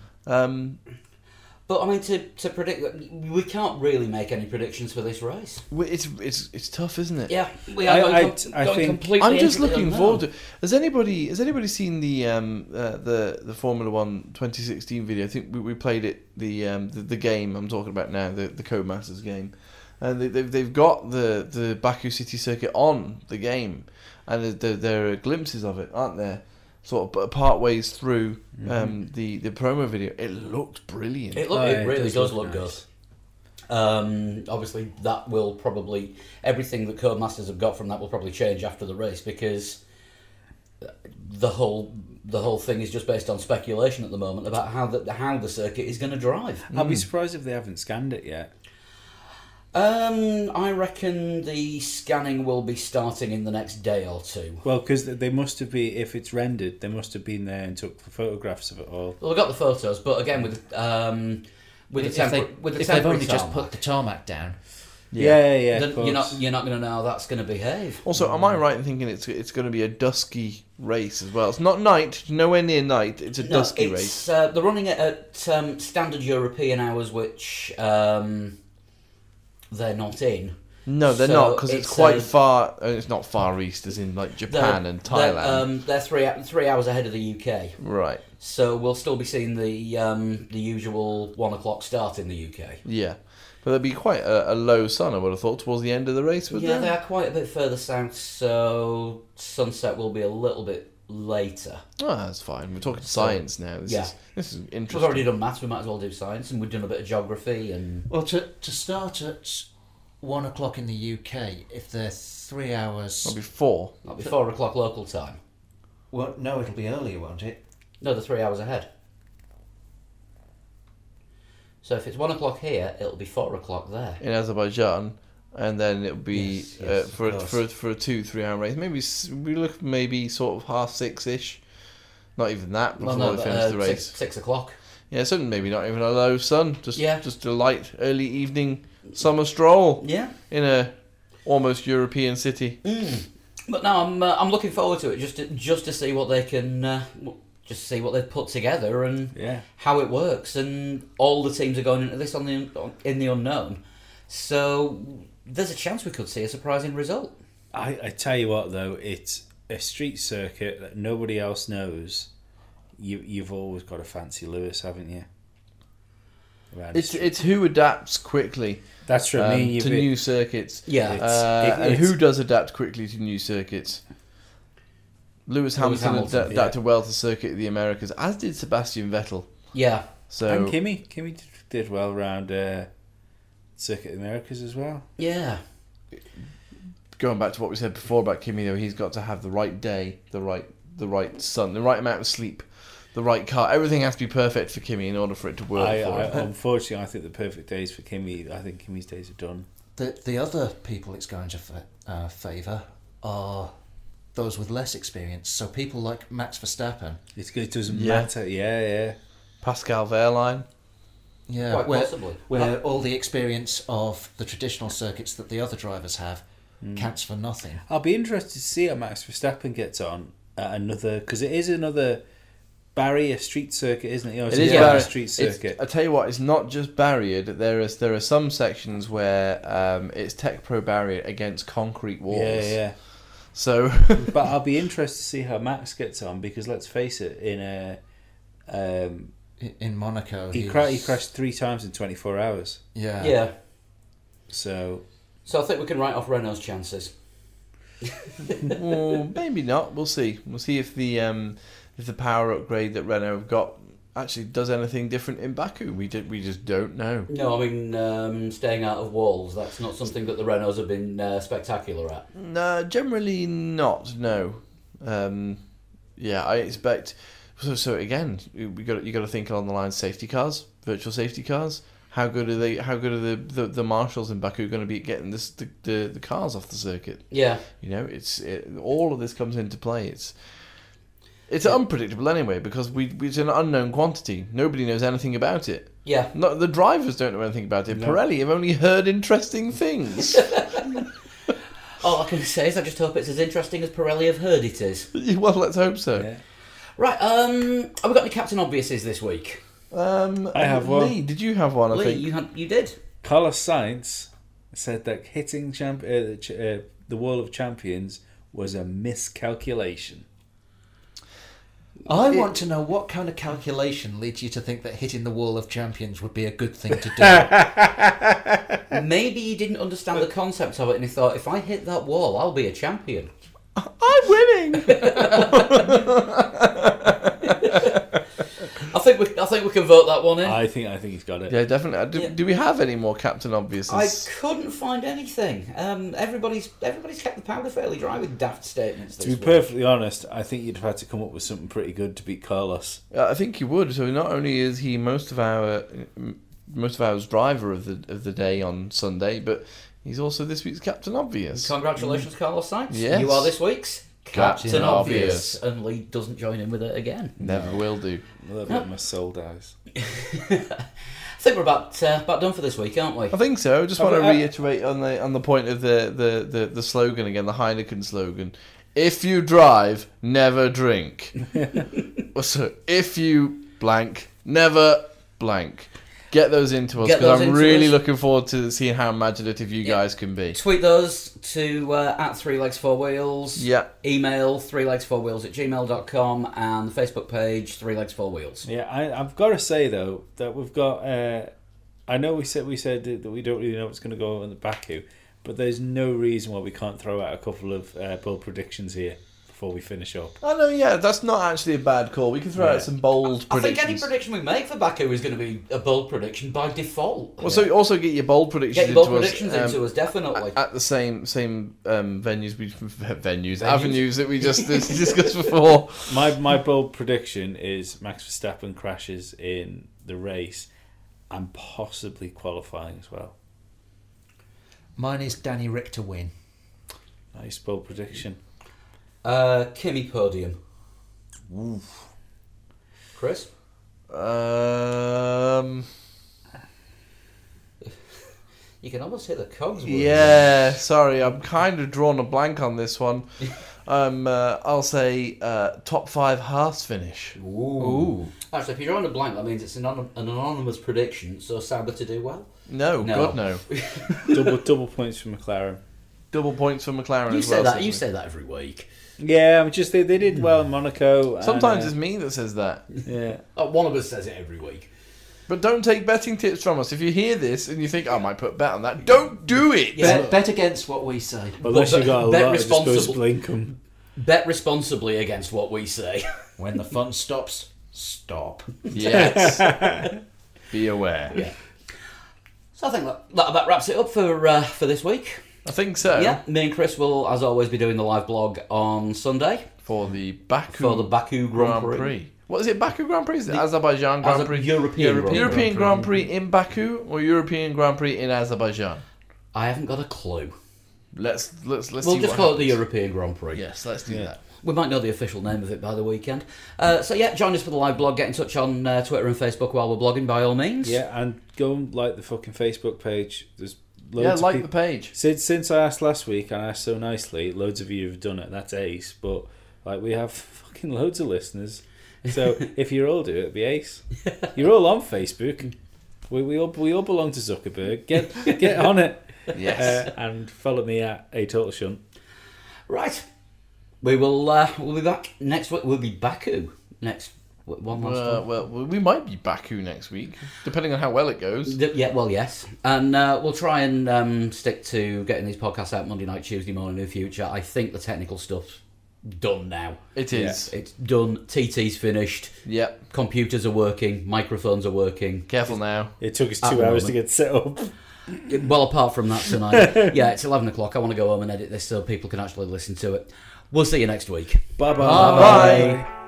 But I mean, to predict, we can't really make any predictions for this race. It's tough, isn't it? Yeah, we are I going think completely. I'm just looking forward to. Has anybody seen the Formula 1 2016 video? I think we played it. The game I'm talking about now, the Codemasters game, and they've got the Baku City Circuit on the game, and there are glimpses of it, aren't there? Sort of part ways through the promo video. It looked brilliant. It really does look nice. Good. Obviously, that will probably everything that Codemasters have got from that will probably change after the race, because the whole thing is just based on speculation at the moment about how the circuit is going to drive. I'll be surprised if they haven't scanned it yet. I reckon the scanning will be starting in the next day or two. Well, because they must have been, if it's rendered, they must have been there and took photographs of it all. Well, we got the photos, but again with the if they've only just put the tarmac down. Yeah. You're not going to know how that's going to behave. Also, am I right in thinking it's going to be a dusky race as well? It's not night, nowhere near night. It's a dusky race. They're running it at standard European hours, which they're not in. No, they're not, because it's quite far. It's not far east, as in like Japan and Thailand. They're 3 hours ahead of the UK. Right. So we'll still be seeing the usual 1 o'clock start in the UK. Yeah, but there'll be quite a low sun, I would have thought, towards the end of the race. Yeah, they are quite a bit further south, so sunset will be a little bit later. Oh, that's fine. We're talking science now. This is interesting. We've already done maths, we might as well do science, and we've done a bit of geography. And well, to start at 1 o'clock in the UK, if they're 3 hours... That'll be 4. That'll be 4 o'clock local time. Well, no, it'll be earlier, won't it? No, they're 3 hours ahead. So if it's 1 o'clock here, it'll be 4 o'clock there. In Azerbaijan, and then it'll be for a 2-3 hour race. Maybe we look sort of 5:30ish. Not even that before they finish the race. 6 o'clock. Yeah, so maybe not even a low sun. Just a light early evening summer stroll. Yeah. In a almost European city. But no, I'm looking forward to it just to see what they can. Just see what they've put together and how it works, and all the teams are going into this in the unknown. So there's a chance we could see a surprising result. I tell you what, though, it's a street circuit that nobody else knows. You've always got to fancy Lewis, haven't you? It's who adapts quickly. That's what I mean. To new circuits. Yeah, and who does adapt quickly to new circuits? Lewis Hamilton adapted well to Circuit of the Americas, as did Sebastian Vettel. Yeah. And Kimi did well around Circuit of the Americas as well. Yeah. Going back to what we said before about Kimi, though, he's got to have the right day, the right sun, the right amount of sleep, the right car. Everything has to be perfect for Kimi in order for it to work. Unfortunately, I think the perfect days for Kimi. I think Kimi's days are done. The other people it's going to favour are those with less experience. So people like Max Verstappen. It doesn't matter. Yeah. Pascal Wehrlein. Yeah, Quite possibly. Where all the experience of the traditional circuits that the other drivers have counts for nothing. I'll be interested to see how Max Verstappen gets on at another, because it is another barrier street circuit, isn't it? It is a street circuit. I tell you what, it's not just barriered. There are some sections where it's Tech Pro barrier against concrete walls. Yeah. So, but I'll be interested to see how Max gets on, because let's face it, in Monaco, he crashed 3 times in 24 hours. Yeah. So I think we can write off Renault's chances. well, maybe not. We'll see. We'll see if the power upgrade that Renault have got actually does anything different in Baku. We just don't know. No, I mean, staying out of walls, that's not something that the Renaults have been spectacular at. No, generally not. No. I expect. So again, you got to think along the lines: safety cars, virtual safety cars. How good are they? How good are the marshals in Baku going to be at getting the cars off the circuit? Yeah. All of this comes into play. It's unpredictable anyway, because it's an unknown quantity. Nobody knows anything about it. Yeah. No, the drivers don't know anything about it. No. Pirelli have only heard interesting things. All I can say is I just hope it's as interesting as Pirelli have heard it is. Well, let's hope so. Yeah. Right, have we got any Captain Obviouses this week? I have one. Lee, did you have one? Lee, I think you did. Carlos Sainz said that hitting the Wall of Champions was a miscalculation. I want to know what kind of calculation leads you to think that hitting the Wall of Champions would be a good thing to do. Maybe he didn't understand the concept of it, and he thought, if I hit that wall, I'll be a champion. I'm winning. I think we can vote that one in. I think he's got it. Yeah, definitely. Do we have any more Captain Obviouses? I couldn't find anything. Everybody's kept the powder fairly dry with daft statements. To be perfectly honest, I think you'd have had to come up with something pretty good to beat Carlos. I think you would. So not only is he most of our driver of the day on Sunday, but he's also this week's Captain Obvious. Congratulations, Carlos Sainz. Yes. You are this week's Captain Obvious. And Lee doesn't join in with it again. Never will do. Well, that my soul dies. I think we're about done for this week, aren't we? I think so. I just want to reiterate on the point of the slogan again, the Heineken slogan. If you drive, never drink. So if you blank, never blank. Get those into us, because I'm really looking forward to seeing how imaginative you guys can be. Tweet those to at 3 Legs 4 Wheels. Yeah. Email 3legs4wheels@gmail.com, and the Facebook page 3 Legs 4 Wheels. Yeah, I've got to say though that we've got. I know we said that we don't really know what's going to go on the Baku, but there's no reason why we can't throw out a couple of bold predictions here before we finish up. Oh no, yeah, that's not actually a bad call. We can throw out some bold predictions. I think any prediction we make for Baku is going to be a bold prediction by default. Well, so also get your bold predictions. Get your bold predictions into us, definitely. At the same avenues that we just discussed before. My bold prediction is Max Verstappen crashes in the race and possibly qualifying as well. Mine is Danny Rick to win. Nice bold prediction. Kimi podium. Oof. Chris? You can almost hear the cogs. Yeah, sorry, I'm kind of drawn a blank on this one. I'll say top 5 Haas finish. Ooh. Actually, if you're drawing a blank, that means it's an anonymous prediction, so Sauber to do well? No. God no. double points for McLaren. Double points for McLaren as well. You say that every week. Yeah, just they did well in Monaco. Sometimes it's me that says that. Yeah. One of us says it every week. But don't take betting tips from us. If you hear this and you think, I might put a bet on that, don't do it. Yeah. Bet against what we say. Unless you've got a lot of disposable income. Bet responsibly against what we say. When the fun stops, stop. Yes. Be aware. Yeah. So I think that about wraps it up for this week. I think so. Yeah, me and Chris will, as always, be doing the live blog on Sunday. For the Baku Grand Prix. What is it, Baku Grand Prix? Is it Azerbaijan Grand Prix? European Grand Prix in Baku or European Grand Prix in Azerbaijan? I haven't got a clue. let's We'll see just call it the European Grand Prix. Yes, let's do that. We might know the official name of it by the weekend. So yeah, join us for the live blog. Get in touch on Twitter and Facebook while we're blogging, by all means. Yeah, and go and like the fucking Facebook page. There's loads like of the page. Since I asked last week, and I asked so nicely, loads of you have done it. That's ace. But like, we have fucking loads of listeners. So if you all do it, it'd be ace. You're all on Facebook. We all belong to Zuckerberg. Get on it. Yes. And follow me at A Total Shunt. Right. We'll be back next week. We'll be Baku next one last time. Well, we might be Baku next week, depending on how well it goes. Yes. And we'll try and stick to getting these podcasts out Monday night, Tuesday morning in the future. I think the technical stuff's done now. It is. Yeah. It's done. TT's finished. Yep. Computers are working. Microphones are working. Careful now. It took us 2 hours to get set up. Well, apart from that tonight. Yeah, it's 11 o'clock. I want to go home and edit this so people can actually listen to it. We'll see you next week. Bye-bye. Bye.